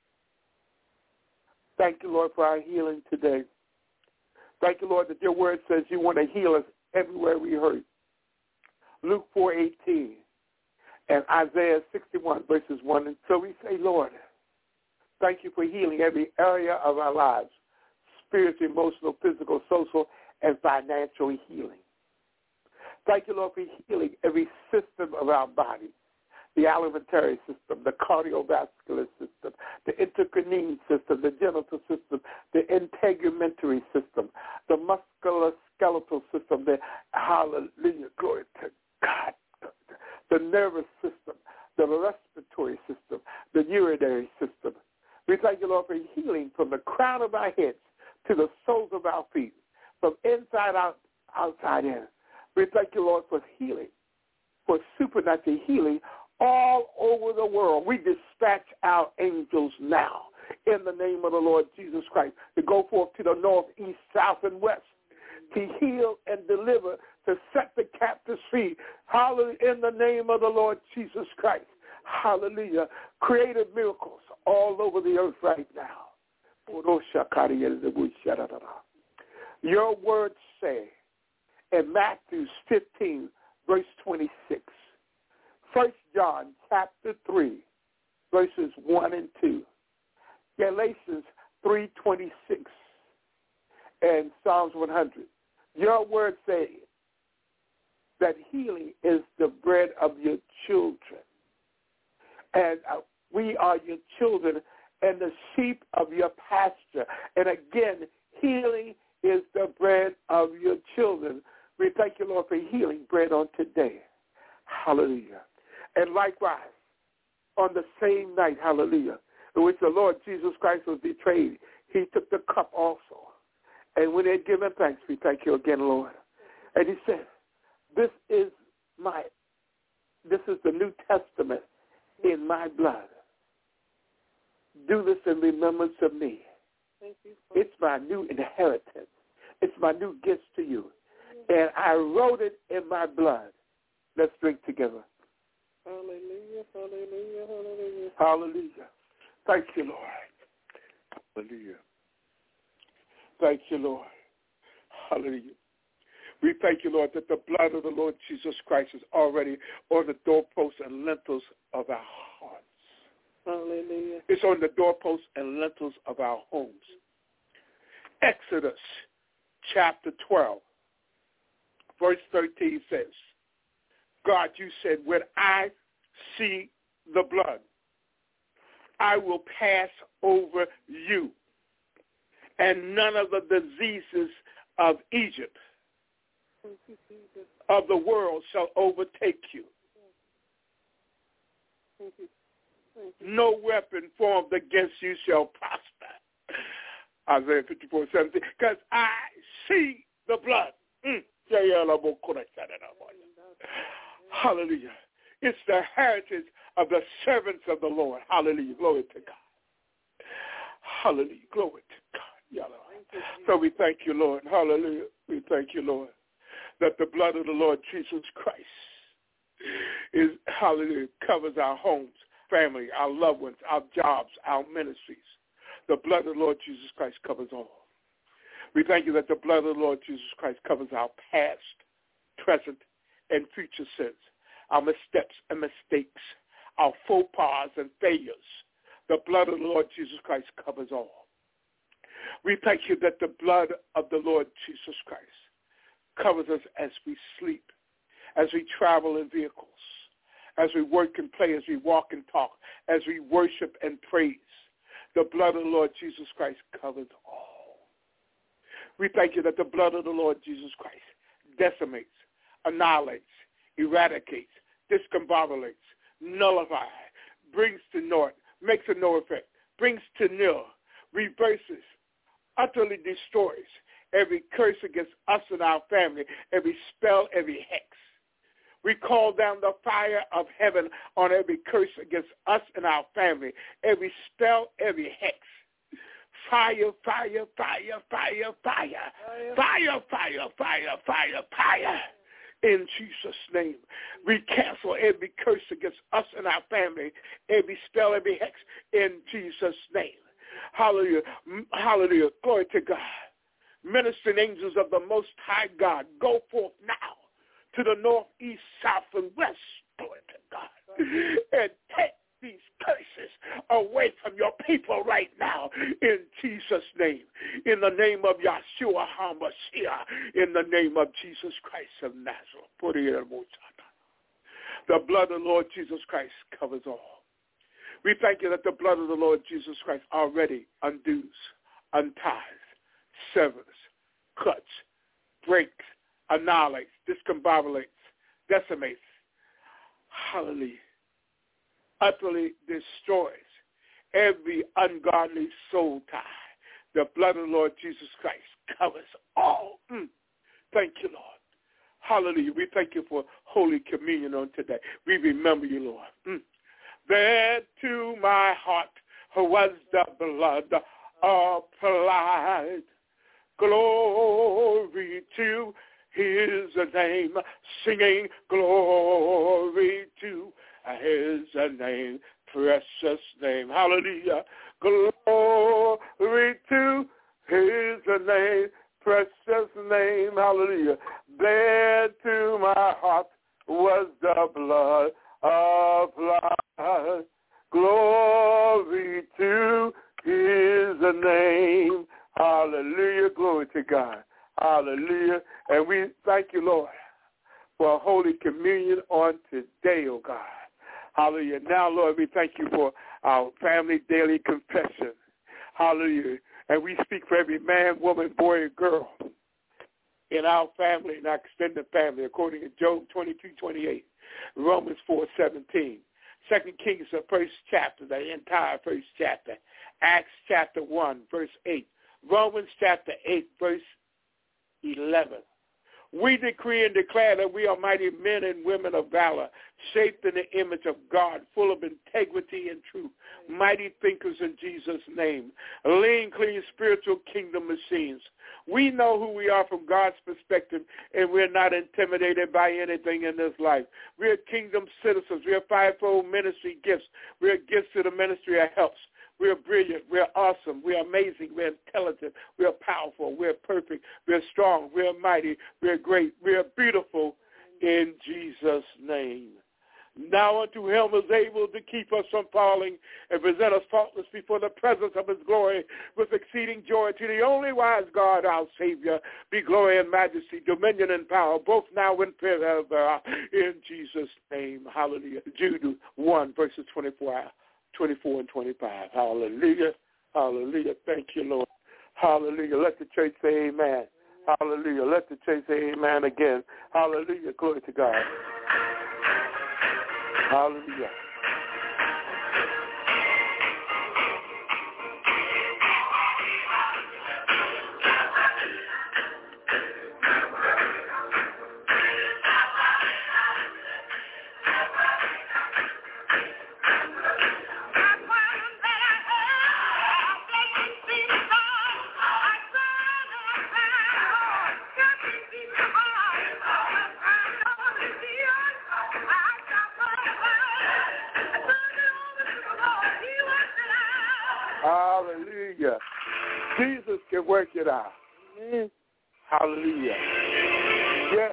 Thank you, Lord, for our healing today. Thank you, Lord, that your word says you want to heal us everywhere we hurt. Luke 4:18 and Isaiah 61, verses 1. And so we say, Lord, thank you for healing every area of our lives, spiritual, emotional, physical, social, and financial healing. Thank you, Lord, for healing every system of our body. The alimentary system, the cardiovascular system, the endocrine system, the genital system, the integumentary system, the musculoskeletal system, the hallelujah, glory to God, the nervous system, the respiratory system, the urinary system. We thank you, Lord, for healing from the crown of our heads to the soles of our feet, from inside out, outside in. We thank you, Lord, for healing, for supernatural healing all over the world. We dispatch our angels now in the name of the Lord Jesus Christ to go forth to the north, east, south, and west to heal and deliver, to set the captives free. Hallelujah, in the name of the Lord Jesus Christ. Hallelujah. Creative miracles all over the earth right now. Your words say in Matthew 15, verse 26, 1 John chapter 3, verses 1 and 2, Galatians 3:26, and Psalms 100. Your word says that healing is the bread of your children. And we are your children and the sheep of your pasture. And again, healing is the bread of your children. We thank you, Lord, for healing bread on today. Hallelujah. And likewise, on the same night, hallelujah, in which the Lord Jesus Christ was betrayed, he took the cup also. And when they had given thanks, we thank you again, Lord. And he said, this is the New Testament in my blood. Do this in remembrance of me. It's my new inheritance. It's my new gift to you. And I wrote it in my blood. Let's drink together. Hallelujah, hallelujah, hallelujah. Hallelujah. Thank you, Lord. Hallelujah. Thank you, Lord. Hallelujah. We thank you, Lord, that the blood of the Lord Jesus Christ is already on the doorposts and lintels of our hearts. Hallelujah. It's on the doorposts and lintels of our homes. Exodus chapter 12, verse 13 says, God, you said, when I see the blood, I will pass over you, and none of the diseases of Egypt, of the world, shall overtake you. No weapon formed against you shall prosper. Isaiah 54:17. Because I see the blood. Hallelujah. It's the heritage of the servants of the Lord. Hallelujah. Glory to God. Hallelujah. Glory to God. So we thank you, Lord. Hallelujah. We thank you, Lord, that the blood of the Lord Jesus Christ is, hallelujah, covers our homes, family, our loved ones, our jobs, our ministries. The blood of the Lord Jesus Christ covers all. We thank you that the blood of the Lord Jesus Christ covers our past, present, and future sins, our missteps and mistakes, our faux pas and failures. The blood of the Lord Jesus Christ covers all. We thank you that the blood of the Lord Jesus Christ covers us as we sleep, as we travel in vehicles, as we work and play, as we walk and talk, as we worship and praise. The blood of the Lord Jesus Christ covers all. We thank you that the blood of the Lord Jesus Christ decimates, annihilates, eradicates, discombobulates, nullifies, brings to naught, makes a no effect, brings to nil, reverses, utterly destroys every curse against us and our family, every spell, every hex. We call down the fire of heaven on every curse against us and our family, every spell, every hex. Fire, fire, fire, fire, fire, fire, fire, fire, fire, fire. In Jesus' name, we cancel every curse against us and our family, every spell, every hex, in Jesus' name. Hallelujah. Hallelujah. Glory to God. Ministering angels of the Most High God, go forth now to the north, east, south, and west. Glory to God. And take these curses away from your people right now in Jesus' name. In the name of Yahshua HaMashiach, in the name of Jesus Christ of Nazareth. The blood of the Lord Jesus Christ covers all. We thank you that the blood of the Lord Jesus Christ already undoes, unties, severs, cuts, breaks, annihilates, discombobulates, decimates, hallelujah, utterly destroys every ungodly soul tie. The blood of the Lord Jesus Christ covers all. Thank you, Lord. Hallelujah. We thank you for Holy Communion on today. We remember you, Lord. There to my heart was the blood applied. Glory to his name, singing glory to his name, precious name. Hallelujah. Glory to his name, precious name. Hallelujah. There to my heart was the blood applied. Glory to his name. Hallelujah. Glory to God. Hallelujah. And we thank you, Lord, for Holy Communion on today, oh God. Hallelujah. Now, Lord, we thank you for our family daily confession. Hallelujah. And we speak for every man, woman, boy, and girl in our family and our extended family, according to Job 22:28, Romans 4:17, 2 Kings, the first chapter, the entire first chapter, Acts chapter 1, verse 8, Romans chapter 8, verse 11. We decree and declare that we are mighty men and women of valor, shaped in the image of God, full of integrity and truth, mighty thinkers in Jesus' name, lean, clean, spiritual kingdom machines. We know who we are from God's perspective, and we're not intimidated by anything in this life. We're kingdom citizens. We're fivefold ministry gifts. We're gifts to the ministry of helps. We're brilliant. We're awesome. We're amazing. We're intelligent. We're powerful. We're perfect. We're strong. We're mighty. We're great. We're beautiful in Jesus' name. Now unto him is able to keep us from falling and present us faultless before the presence of his glory with exceeding joy. To the only wise God, our Savior, be glory and majesty, dominion and power, both now and forever. In Jesus' name. Hallelujah. Jude 1, verses 24 and 25. Hallelujah. Hallelujah. Thank you, Lord. Hallelujah. Let the church say amen. Hallelujah. Let the church say amen again. Hallelujah. Glory to God. Hallelujah. Hallelujah. Jesus can work it out. Amen. Hallelujah. Yeah.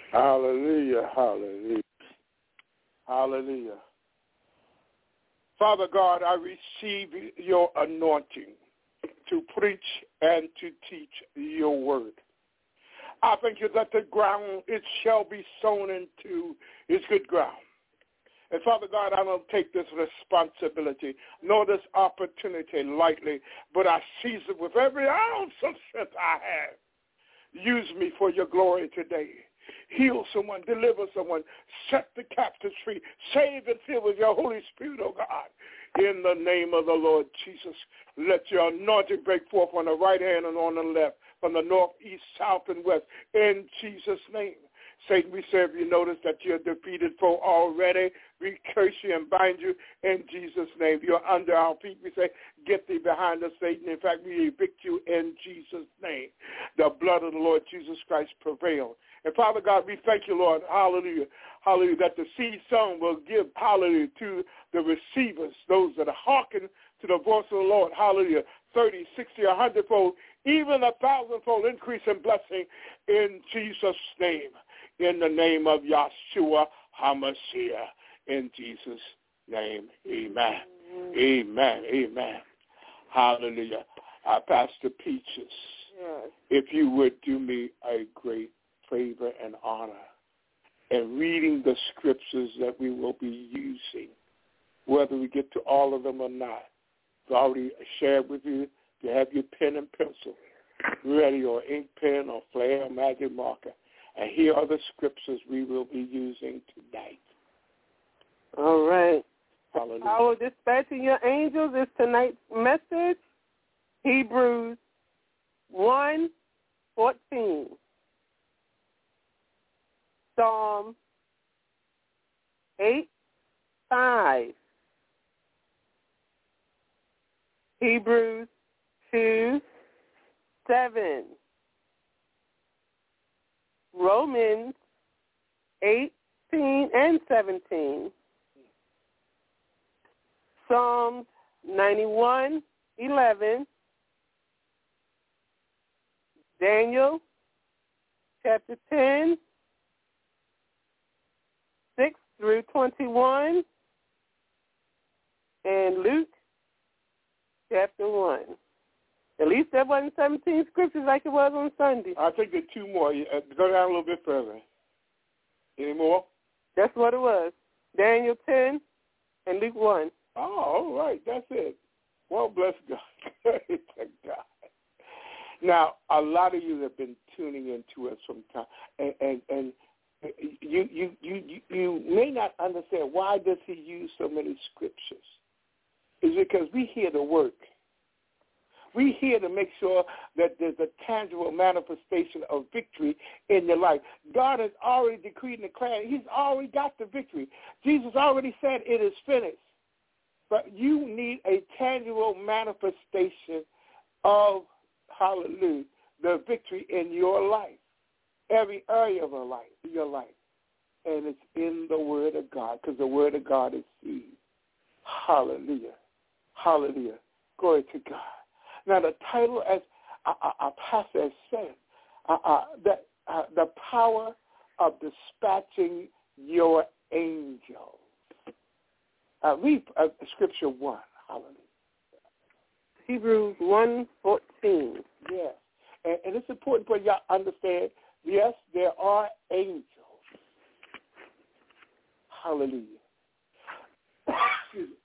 Hallelujah, hallelujah, hallelujah. Father God, I receive your anointing to preach and to teach your word. I thank you that the ground it shall be sown into is good ground. And Father God, I don't take this responsibility nor this opportunity lightly, but I seize it with every ounce of strength I have. Use me for your glory today. Heal someone, deliver someone, set the captives free, save and fill with your Holy Spirit, oh God. In the name of the Lord Jesus, let your anointing break forth on the right hand and on the left, from the north, east, south, and west, in Jesus' name. Satan, we serve you. Notice that you're a defeated foe already. We curse you and bind you in Jesus' name. You're under our feet. We say, get thee behind us, Satan. In fact, we evict you in Jesus' name. The blood of the Lord Jesus Christ prevail. And Father God, we thank you, Lord, hallelujah, hallelujah, that the seed sown will give, hallelujah, to the receivers, those that are hearkening to the voice of the Lord, hallelujah, 30, 60, 100-fold, even 1,000-fold increase in blessing in Jesus' name. In the name of Yahshua HaMashiach, in Jesus' name, amen. Amen, amen. Hallelujah. Pastor Peaches, Yes. if you would do me a great favor and honor in reading the scriptures that we will be using, whether we get to all of them or not. I've already shared with you to have your pen and pencil ready, or ink pen or flare or magic marker. And here are the scriptures we will be using tonight. All right. Hallelujah. Power of dispatching your angels is tonight's message. Hebrews 1:14. Psalm 8:5. Hebrews 2:7. Romans 18 and 17. Psalms 91:11. Daniel chapter 10, 6 through 21, and Luke chapter 1. At least there wasn't 17 scriptures like it was on Sunday. I think there are two more. Go down a little bit further. Any more? That's what it was. Daniel 10 and Luke 1. Oh, all right. That's it. Well, bless God. Glory to God. Now, a lot of you have been tuning into us from time, and you may not understand why does he use so many scriptures. It's because we hear the work. We here to make sure that there's a tangible manifestation of victory in your life. God has already decreed and declared. He's already got the victory. Jesus already said it is finished. But you need a tangible manifestation of, hallelujah, the victory in your life, every area of your life. And it's in the Word of God, because the Word of God is seed. Hallelujah. Hallelujah. Glory to God. Now, the title, as our pastor has said, that the power of dispatching your angels. Read Scripture 1. Hallelujah. Hebrews 1:14. Yes. And it's important for y'all to understand, yes, there are angels. Hallelujah. Excuse me.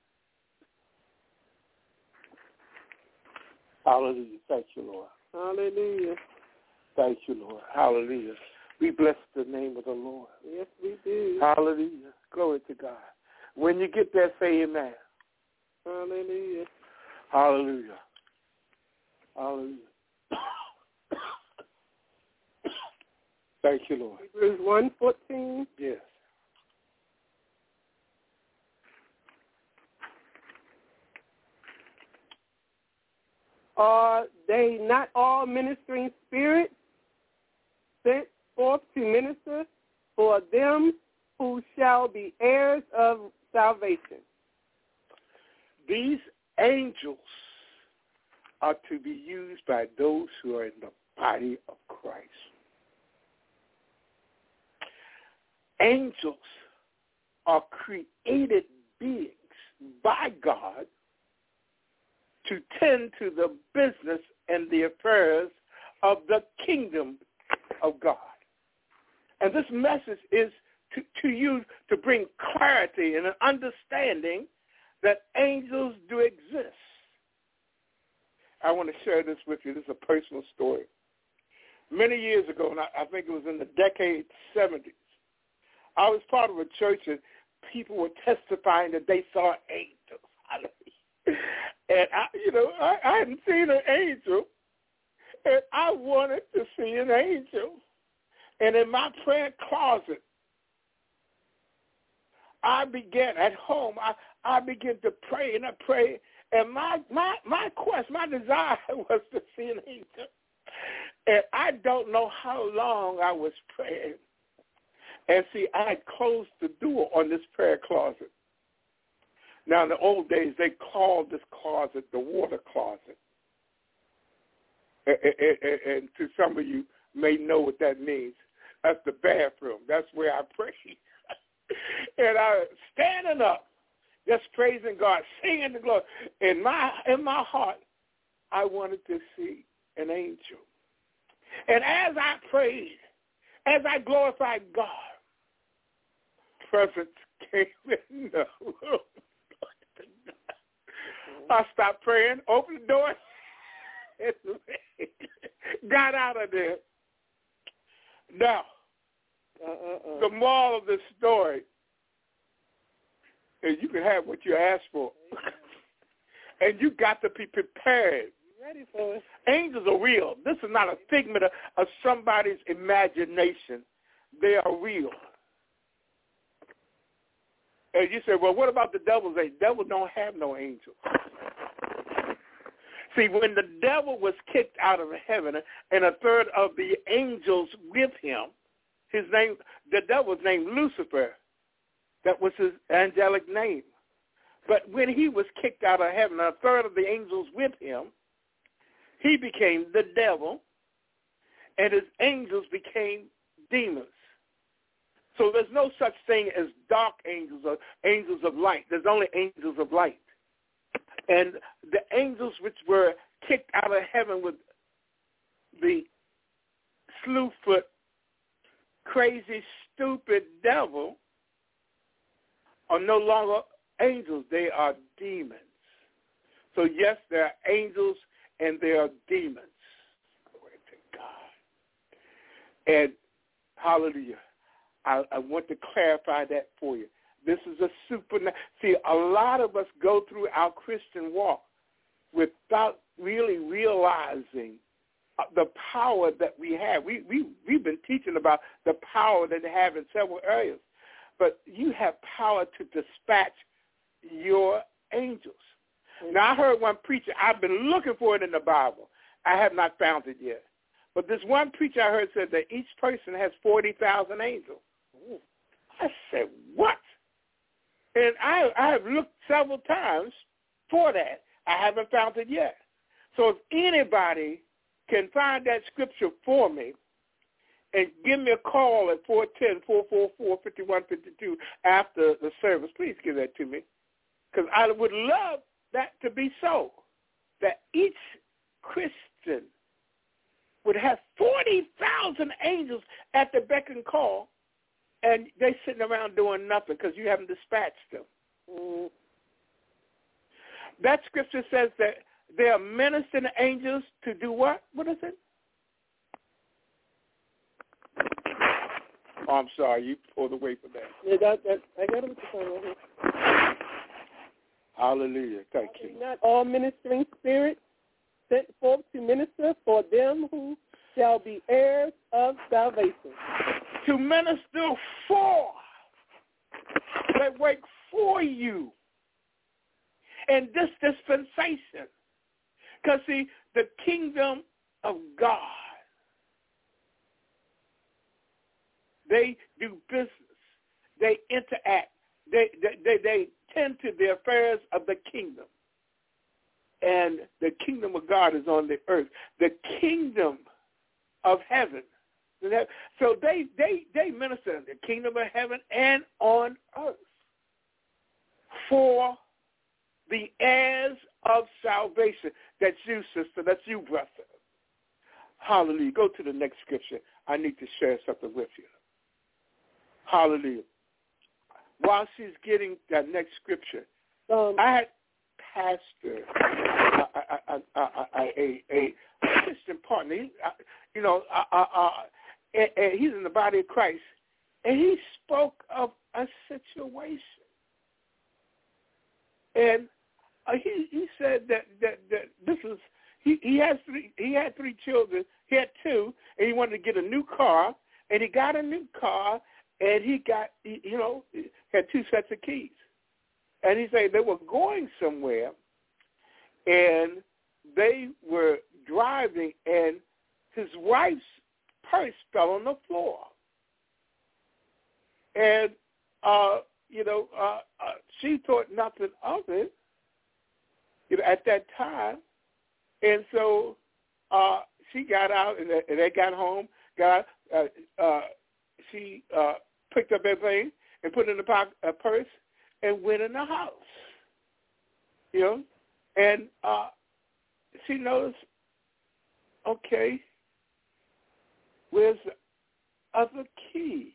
Hallelujah. Thank you, Lord. Hallelujah. Thank you, Lord. Hallelujah. We bless the name of the Lord. Yes, we do. Hallelujah. Glory to God. When you get there, say amen. Hallelujah. Hallelujah. Hallelujah. Thank you, Lord. Hebrews 1:14. Yes. Are they not all ministering spirits sent forth to minister for them who shall be heirs of salvation? These angels are to be used by those who are in the body of Christ. angels are created beings by God to tend to the business and the affairs of the kingdom of God. And this message is to you to bring clarity and an understanding that angels do exist. I want to share this with you. This is a personal story. Many years ago, and I think it was in the decade 70s, I was part of a church and people were testifying that they saw angels. And I hadn't seen an angel, and I wanted to see an angel. And in my prayer closet, I began at home. I began to pray, and I prayed. And my quest, my desire was to see an angel. And I don't know how long I was praying. And see, I had closed the door on this prayer closet. Now, in the old days, they called this closet the water closet. And to some of you may know what that means. That's the bathroom. That's where I pray. And I was standing up, just praising God, singing the glory. In my heart, I wanted to see an angel. And as I prayed, as I glorified God, presence came in the room. I stopped praying, opened the door, and got out of there. Now, the moral of this story is you can have what you ask for. And you got to be prepared. Ready for it. Angels are real. This is not a figment of somebody's imagination. They are real. And you say, well, what about the devil's angels? Devils don't have no angels. See, when the devil was kicked out of heaven and a third of the angels with him, the devil was named Lucifer. That was his angelic name. But when he was kicked out of heaven, a third of the angels with him, he became the devil, and his angels became demons. So there's no such thing as dark angels or angels of light. There's only angels of light. And the angels which were kicked out of heaven with the slewfoot, crazy, stupid devil are no longer angels. They are demons. So, yes, there are angels and there are demons. Glory to God. And, hallelujah, I want to clarify that for you. This is a supernatural. See, a lot of us go through our Christian walk without really realizing the power that we have. We've been teaching about the power that they have in several areas. But you have power to dispatch your angels. Now, I heard one preacher, I've been looking for it in the Bible. I have not found it yet. But this one preacher I heard said that each person has 40,000 angels. I said, what? And I have looked several times for that. I haven't found it yet. So if anybody can find that scripture for me and give me a call at 410-444-5152 after the service, please give that to me. Because I would love that to be so, that each Christian would have 40,000 angels at the beck and call, and they're sitting around doing nothing because you haven't dispatched them. Mm. That scripture says that they are ministering angels to do what? What is it? Oh, I'm sorry. You pulled away from that. Yeah, I got it right here. Hallelujah. Thank you. Not all ministering spirits sent forth to minister for them who shall be heirs of salvation. To minister for. They work for you. And this dispensation. Because, see, the kingdom of God, they do business. They interact. They tend to the affairs of the kingdom. And the kingdom of God is on the earth. The kingdom of heaven, in heaven. So they minister in the kingdom of heaven and on earth for the heirs of salvation. That's you, sister. That's you, brother. Hallelujah. Go to the next scripture. I need to share something with you. Hallelujah. While she's getting that next scripture, I had pastor, a Christian partner. He's in the body of Christ, and he spoke of a situation, and he said that this is he had three children. He had two, and he wanted to get a new car, and he got a new car, and he had two sets of keys. And he said they were going somewhere, and they were driving, and his wife's purse fell on the floor. And, she thought nothing of it, at that time. And so she got out, and they got home, she picked up everything and put it in the purse and went in the house, and she noticed, okay, where's the other key?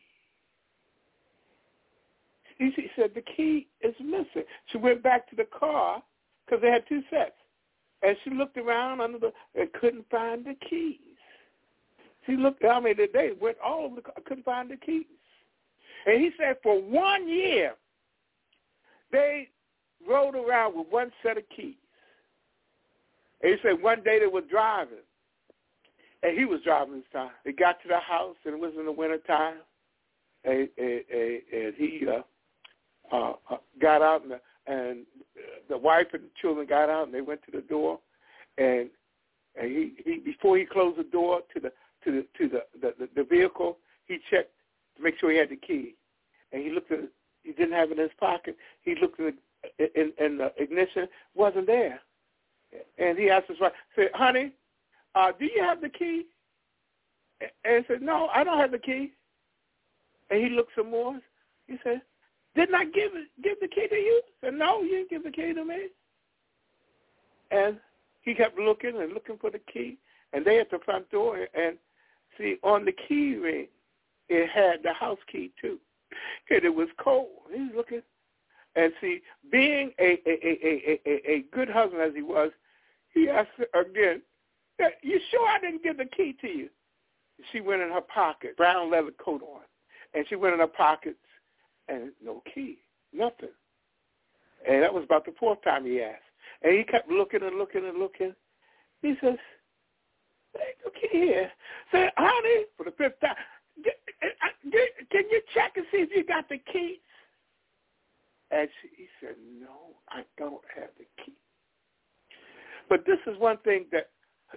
She said the key is missing. She went back to the car because they had two sets, and she looked around and couldn't find the keys. She looked, they went all over the car, couldn't find the keys. And he said for 1 year, they rode around with one set of keys. And he said one day they were driving, and he was driving this time. They got to the house, and it was in the wintertime, and he got out, and the wife and the children got out, and they went to the door, and he before he closed the door to the vehicle, he checked to make sure he had the key, and he looked at it. He didn't have it in his pocket. He looked in the ignition, wasn't there. And he asked his wife, said, honey, do you have the key? And he said, no, I don't have the key. And he looked some more. He said, didn't I give the key to you? He said, no, you didn't give the key to me. And he kept looking and looking for the key. And they at the front door, and see, on the key ring, it had the house key too. And it was cold. He was looking. And see, being a good husband as he was, he asked her again, you sure I didn't give the key to you? She went in her pocket, brown leather coat on. And she went in her pockets, and no key, nothing. And that was about the fourth time he asked. And he kept looking and looking and looking. He says, there's no key here. Said, honey, for the fifth time, can you check and see if you got the keys? And he said, no, I don't have the key. But this is one thing that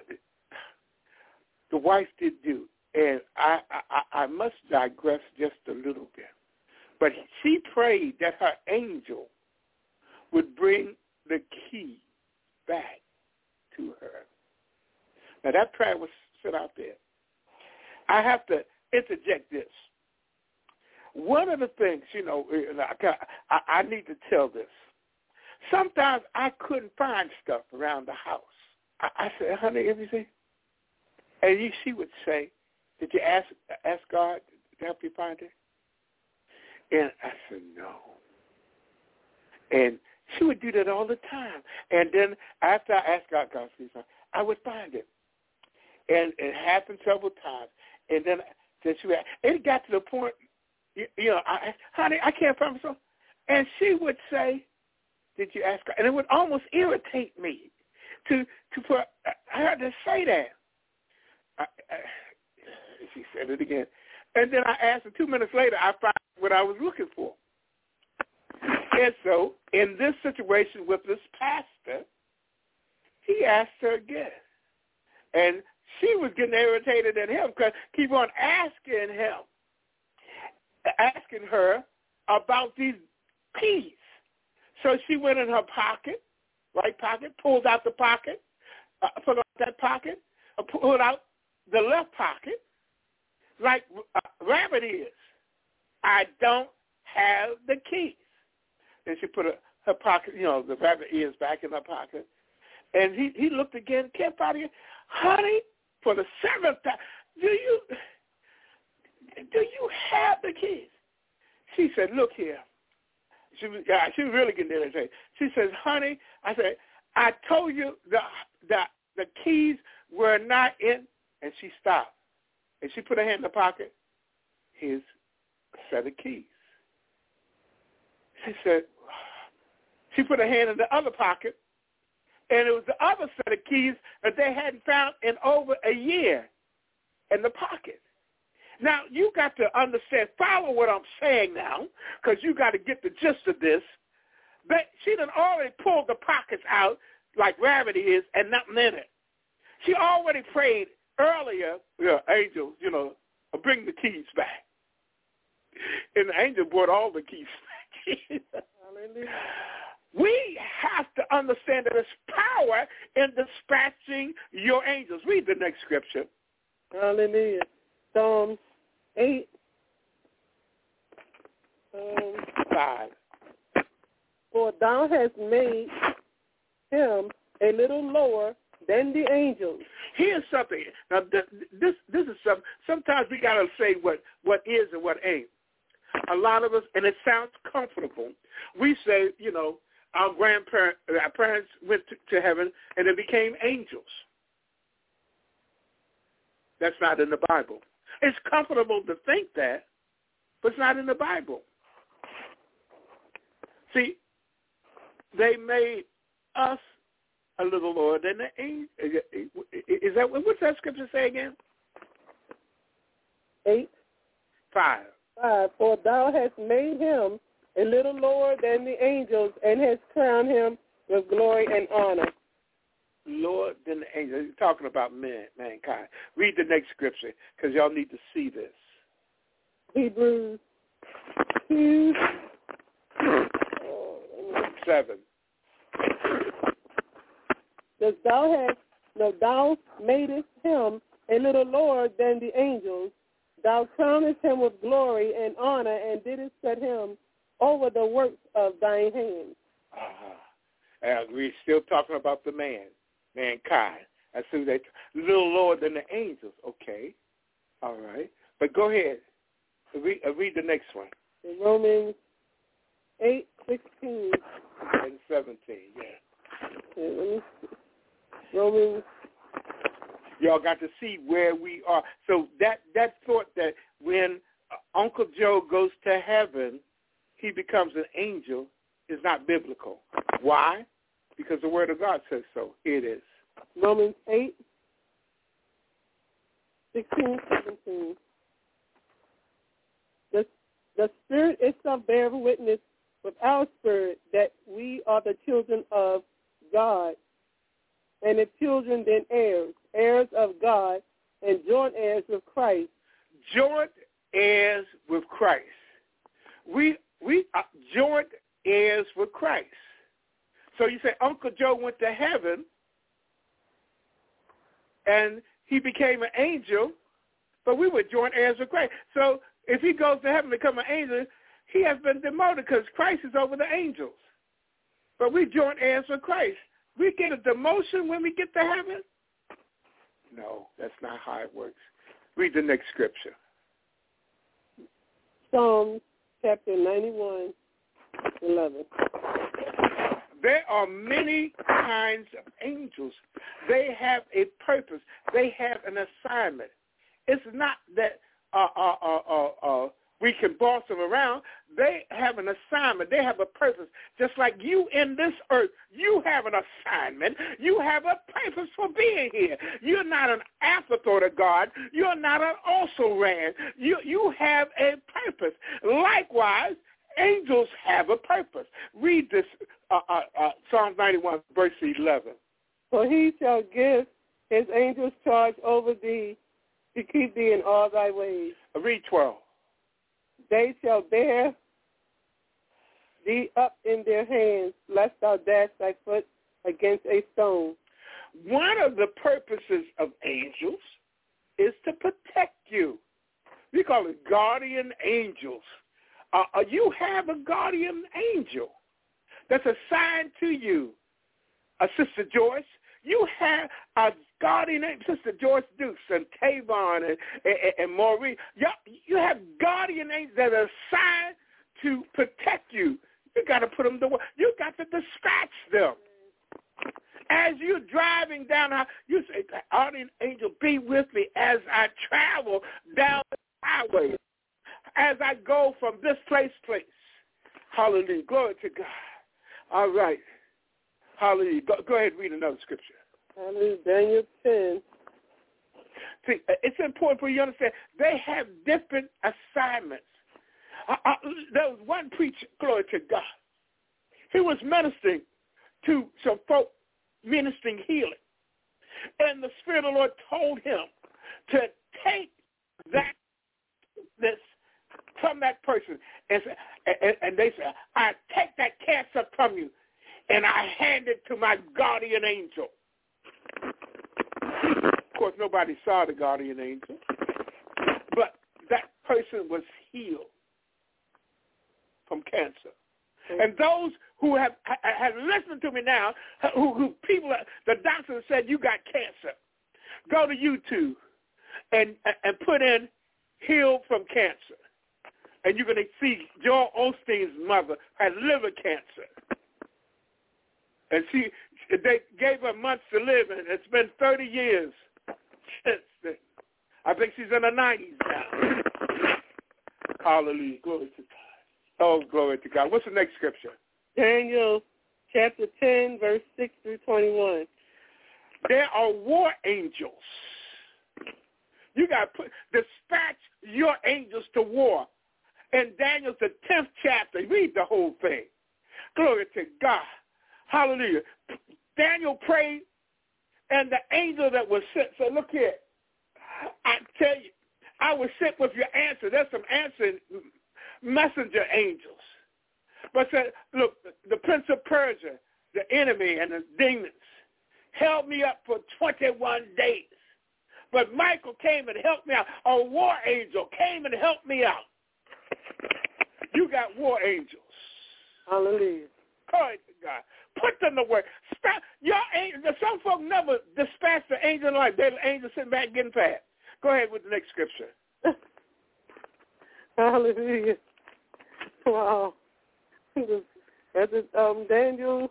the wife did do, and I must digress just a little bit. But she prayed that her angel would bring the key back to her. Now, that prayer was set out there. I have to interject this. One of the things, I need to tell this. Sometimes I couldn't find stuff around the house. I said, honey, everything? And she would say, did you ask God to help you find it? And I said, no. And she would do that all the time. And then after I asked God, I would find it. And it happened several times. And then she would, it got to the point, honey, I can't find myself. And she would say, did you ask her? And it would almost irritate me for her to say that. She said it again. And then I asked her 2 minutes later, I found what I was looking for. And so in this situation with this pastor, he asked her again. And she was getting irritated at him because keep on asking her about these keys. So she went in her pocket, right pocket, pulled out the pocket, pulled out that pocket, pulled out the left pocket, like Rabbit is. I don't have the keys. And she put her pocket, the rabbit ears back in her pocket. And he looked again, kept out of here. Honey, for the seventh time, do you have the keys? She said, look here. She was really getting irritated. She says, honey, I said, I told you the keys were not in. And she stopped. And she put her hand in the pocket. Here's a set of keys. She put her hand in the other pocket, and it was the other set of keys that they hadn't found in over a year in the pocket. Now, you got to understand, follow what I'm saying now, because you got to get the gist of this. But she done already pulled the pockets out like Rabbit is and nothing in it. She already prayed earlier, angels, bring the keys back. And the angel brought all the keys back. We have to understand that there's power in dispatching your angels. Read the next scripture. Hallelujah. Psalm 8. 5. For thou hast made him a little lower than the angels. Here's something. Now, this is something. Sometimes we got to say what is and what ain't. A lot of us, and it sounds comfortable, we say, our parents went to heaven and they became angels. That's not in the Bible. It's comfortable to think that, but it's not in the Bible. See, they made us a little lower than the angels. Is that what's that scripture say again? 8. 5. For thou hast made him a little lower than the angels, and hast crowned him with glory and honor. Lower than the angels. He's talking about mankind. Read the next scripture, because y'all need to see this. Hebrews 2. 7. Thou madest him a little lower than the angels. Thou crownest him with glory and honor, and didst set him over the works of thine hands. And we're still talking about the mankind. That's who they little lower than the angels. Okay, all right. But go ahead. Read the next one. In Romans 8:16 and 17. Yeah. Romans. Y'all got to see where we are. So that thought that when Uncle Joe goes to heaven, he becomes an angel is not biblical. Why? Because the Word of God says so. It is. Romans 8:16, 17. The Spirit itself bears witness with our spirit that we are the children of God. And if children, then heirs, heirs of God, and joint heirs with Christ. Joint heirs with Christ. We are joint heirs with Christ. So you say Uncle Joe went to heaven, and he became an angel, but we were joint heirs with Christ. So if he goes to heaven to become an angel, he has been demoted because Christ is over the angels. But we joint heirs with Christ. We get a demotion when we get to heaven? No, that's not how it works. Read the next scripture. Psalms chapter 91, 11. There are many kinds of angels. They have a purpose. They have an assignment. It's not that we can boss them around. They have an assignment. They have a purpose. Just like you in this earth, you have an assignment. You have a purpose for being here. You're not an afterthought of God. You're not an also-ran. You have a purpose. Likewise, angels have a purpose. Read this, Psalm 91, verse 11. For he shall give his angels charge over thee to keep thee in all thy ways. Read 12. They shall bear thee up in their hands, lest thou dash thy foot against a stone. One of the purposes of angels is to protect you. We call it guardian angels. You have a guardian angel that's assigned to you. Sister Joyce, you have a guardian angel, Sister Joyce Dukes and Tavon and Maureen. You have guardian angels that are assigned to protect you. You got to put them to work. You got to dispatch them. As you're driving down, you say, guardian angel, be with me as I travel down the highway, as I go from this place. Hallelujah. Glory to God. All right. Hallelujah. Go ahead and read another scripture. Hallelujah. Daniel 10. See, it's important for you to understand they have different assignments. There was one preacher, glory to God. He was ministering to some folk, ministering healing. And the Spirit of the Lord told him to take this from that person. And they said, I take that cancer from you, and I hand it to my guardian angel. Of course, nobody saw the guardian angel, but that person was healed from cancer. And those who have listened to me now, who people, the doctor said you got cancer, go to YouTube and put in healed from cancer. And you're going to see Joel Osteen's mother had liver cancer. And they gave her months to live, and it's been 30 years since then. I think she's in her 90s now. Hallelujah. Glory to God. Oh, glory to God. What's the next scripture? Daniel chapter 10, verse 6 through 21. There are war angels. You got to dispatch your angels to war. In Daniel's the 10th chapter, read the whole thing. Glory to God. Hallelujah. Daniel prayed, and the angel that was sent said, look here, I tell you, I was sent with your answer. There's some answering messenger angels. But said, look, the prince of Persia, the enemy and the demons, held me up for 21 days. But Michael came and helped me out. A war angel came and helped me out. You got war angels. Hallelujah. Glory to God. Put them to work. Stop. Your angel, some folks never dispatch the angel like that. The angel sitting back getting fat. Go ahead with the next scripture. Hallelujah. Wow. That's Daniel.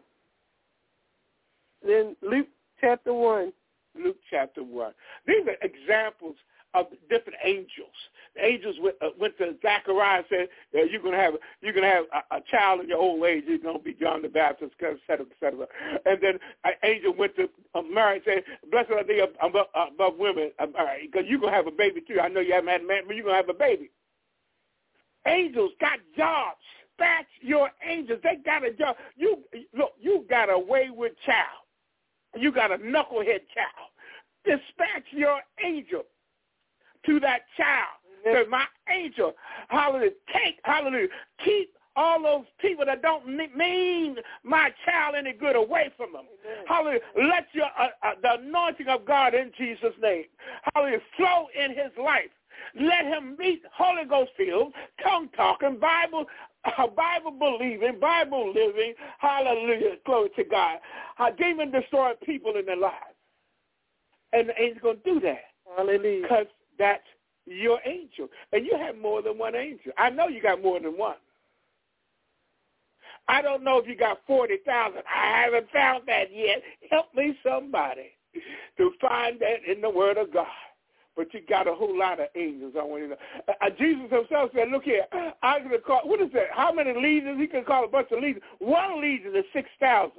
Then Luke chapter 1. Luke chapter 1. These are examples of different angels. The angels went to Zechariah and said, you're gonna have a child in your old age. You're gonna be John the Baptist, et cetera, et cetera. And then an angel went to Mary and said, blessed are they above women, because you're gonna have a baby too. I know you haven't had a man, but you're gonna have a baby. Angels got jobs. Dispatch your angels. They got a job. You got a wayward child. You got a knucklehead child. Dispatch your angel to that child. So my angel, hallelujah, keep all those people that don't mean my child any good away from them. Amen. Hallelujah, let your the anointing of God in Jesus' name, hallelujah, flow in his life. Let him meet Holy Ghost filled, tongue talking, Bible believing, Bible living, hallelujah, glory to God. Demon destroyed people in their lives. And the angel's going to do that. Hallelujah. Because that's your angel. And you have more than one angel. I know you got more than one. I don't know if you got 40,000. I haven't found that yet. Help me somebody to find that in the Word of God. But you got a whole lot of angels. I want you to know. Jesus himself said, look here, I'm going to call, what is that? How many legions? He can call a bunch of legions. One legion is 6,000.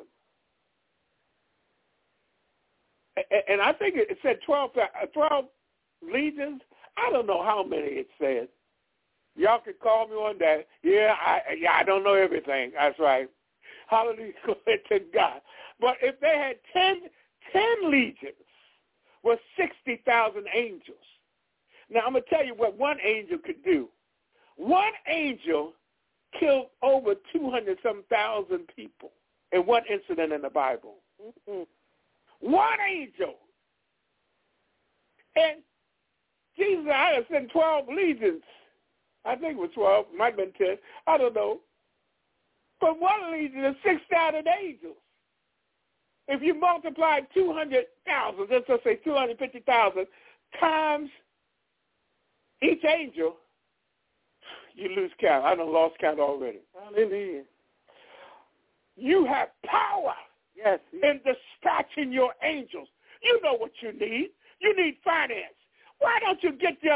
And I think it said 12 legions. I don't know how many it said. Y'all can call me on that. Yeah, I don't know everything. That's right. Hallelujah, glory to God. But if they had 10 legions with 60,000 angels. Now, I'm going to tell you what one angel could do. One angel killed over 200-some-thousand people in one incident in the Bible. Mm-hmm. One angel. And Jesus, I have sent 12 legions. I think it was 12. Might have been 10. I don't know. But one legion is 6,000 angels. If you multiply 200,000, let's just say 250,000 times each angel, you lose count. I done lost count already. Hallelujah. You have power Yes. in dispatching your angels. You know what you need. You need finance. Why don't you get your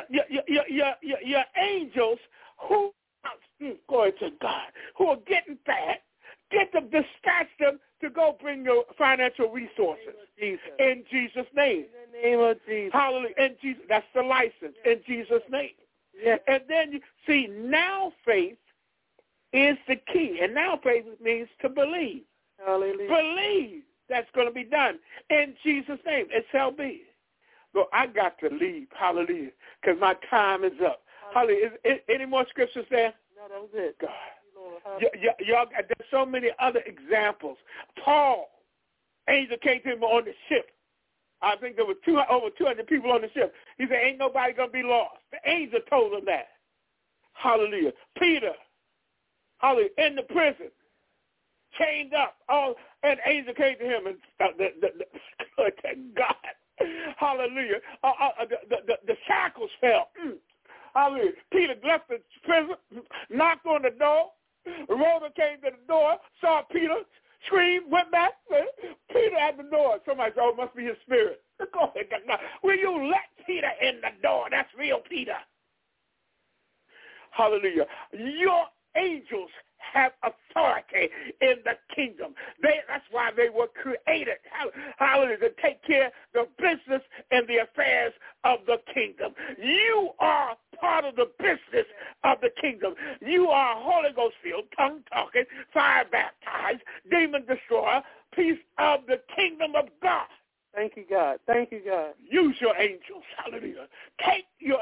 angels who, glory to God, who are getting fat, get them, dispatch them to go bring your financial resources. In Jesus' name. In the name of Jesus. Hallelujah. In Jesus, that's the license. In Jesus' name. Yes. And then you see, now faith is the key. And now faith means to believe. Hallelujah. Believe that's going to be done. In Jesus' name. It shall be. So I got to leave. Hallelujah. Because my time is up. Hallelujah. Any more scriptures there? No, that was it. God. Y'all, there's so many other examples. Paul, angel came to him on the ship. I think there were over 200 people on the ship. He said, ain't nobody going to be lost. The angel told him that. Hallelujah. Peter, hallelujah, in the prison, chained up. And angel came to him and glory to God. Hallelujah. The shackles fell. Hallelujah. Peter left the prison, knocked on the door. Rhoda came to the door, saw Peter, screamed, went back. Peter at the door. Somebody said, oh, it must be his spirit. Will you let Peter in the door? That's real Peter. Hallelujah. Your angels have authority in the kingdom. That's why they were created. Hallelujah. To take care of the business and the affairs of the kingdom. You are part of the business of the kingdom. You are Holy Ghost filled, tongue talking, fire baptized, demon destroyer, piece of the kingdom of God. Thank you, God. Thank you, God. Use your angels. Hallelujah. Take your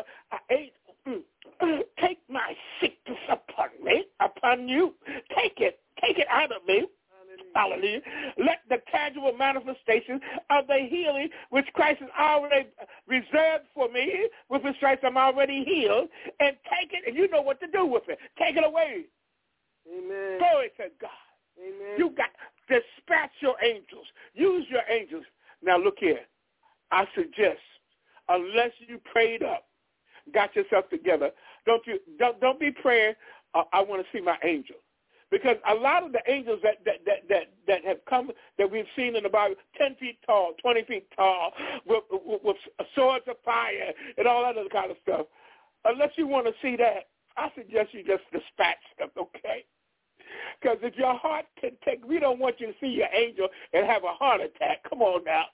take my sickness upon you. Take it out of me. Hallelujah. Let the tangible manifestation of the healing which Christ has already reserved for me, with his stripes I'm already healed, and take it, and you know what to do with it. Take it away. Amen. Glory to God. Amen. You got dispatch your angels. Use your angels. Now look here. I suggest, unless you prayed up, got yourself together, don't be praying, I want to see my angel. Because a lot of the angels that have come, that we've seen in the Bible, 10 feet tall, 20 feet tall, with swords of fire and all that other kind of stuff, unless you want to see that, I suggest you just dispatch them, okay? Because if your heart can take, we don't want you to see your angel and have a heart attack. Come on now.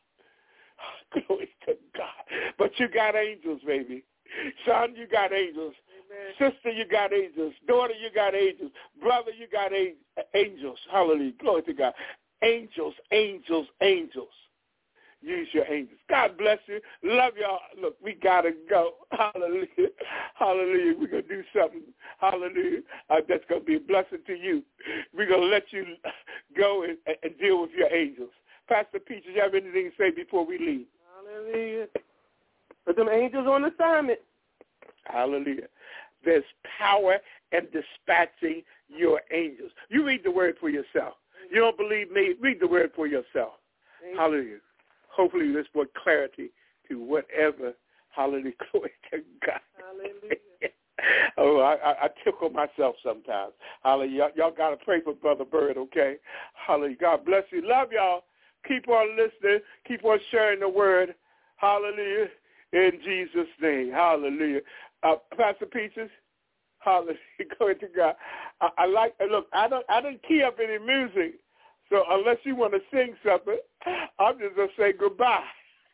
Glory to God. But you got angels, baby. Son, you got angels. Amen. Sister, you got angels. Daughter, you got angels. Brother, you got angels. Hallelujah. Glory to God. Angels, angels, angels. Use your angels. God bless you. Love y'all. Look, we got to go. Hallelujah. Hallelujah. We're going to do something. Hallelujah. That's going to be a blessing to you. We're going to let you go and deal with your angels. Pastor Peaches, you have anything to say before we leave? Hallelujah. Put them angels on assignment. Hallelujah. There's power in dispatching your angels. You read the word for yourself. You don't believe me? Read the word for yourself. Hallelujah. Hopefully this brought clarity to whatever. Hallelujah. Glory to God. Hallelujah. Oh, I tickle myself sometimes. Hallelujah. Y'all got to pray for Brother Bird, okay? Hallelujah. God bless you. Love y'all. Keep on listening. Keep on sharing the word. Hallelujah. In Jesus' name. Hallelujah. Pastor Peaches. Hallelujah. Glory to God. Look, I didn't key up any music. So unless you want to sing something, I'm just going to say goodbye.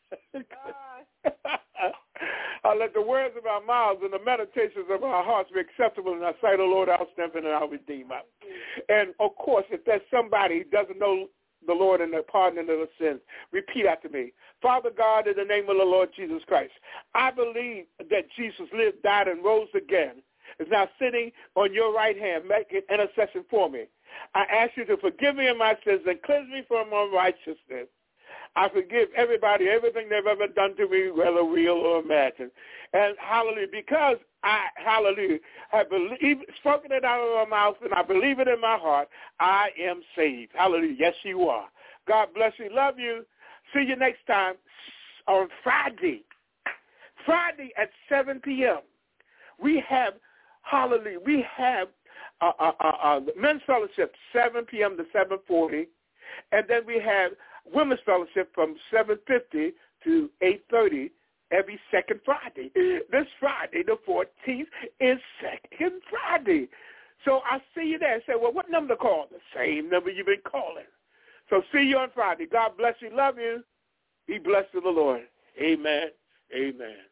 Bye. I'll let the words of our mouths and the meditations of our hearts be acceptable in our sight, O Lord, our strength and our Redeemer. And, of course, if there's somebody who doesn't know the Lord and the pardon of their sins, repeat after me. Father God, in the name of the Lord Jesus Christ, I believe that Jesus lived, died, and rose again, is now sitting on your right hand, making intercession for me. I ask you to forgive me of my sins and cleanse me from unrighteousness. I forgive everybody, everything they've ever done to me, whether real or imagined. And hallelujah, because I, hallelujah, have spoken it out of my mouth and I believe it in my heart, I am saved. Hallelujah. Yes, you are. God bless you. Love you. See you next time on Friday. Friday at 7 p.m. We have, hallelujah, we have men's fellowship 7 p.m. to 7:40. And then we have women's fellowship from 7:50 to 8:30 every second Friday. This Friday, the 14th, is Second Friday. So I see you there. Say, well, what number to call? The same number you've been calling. So see you on Friday. God bless you. Love you. Be blessed to the Lord. Amen. Amen.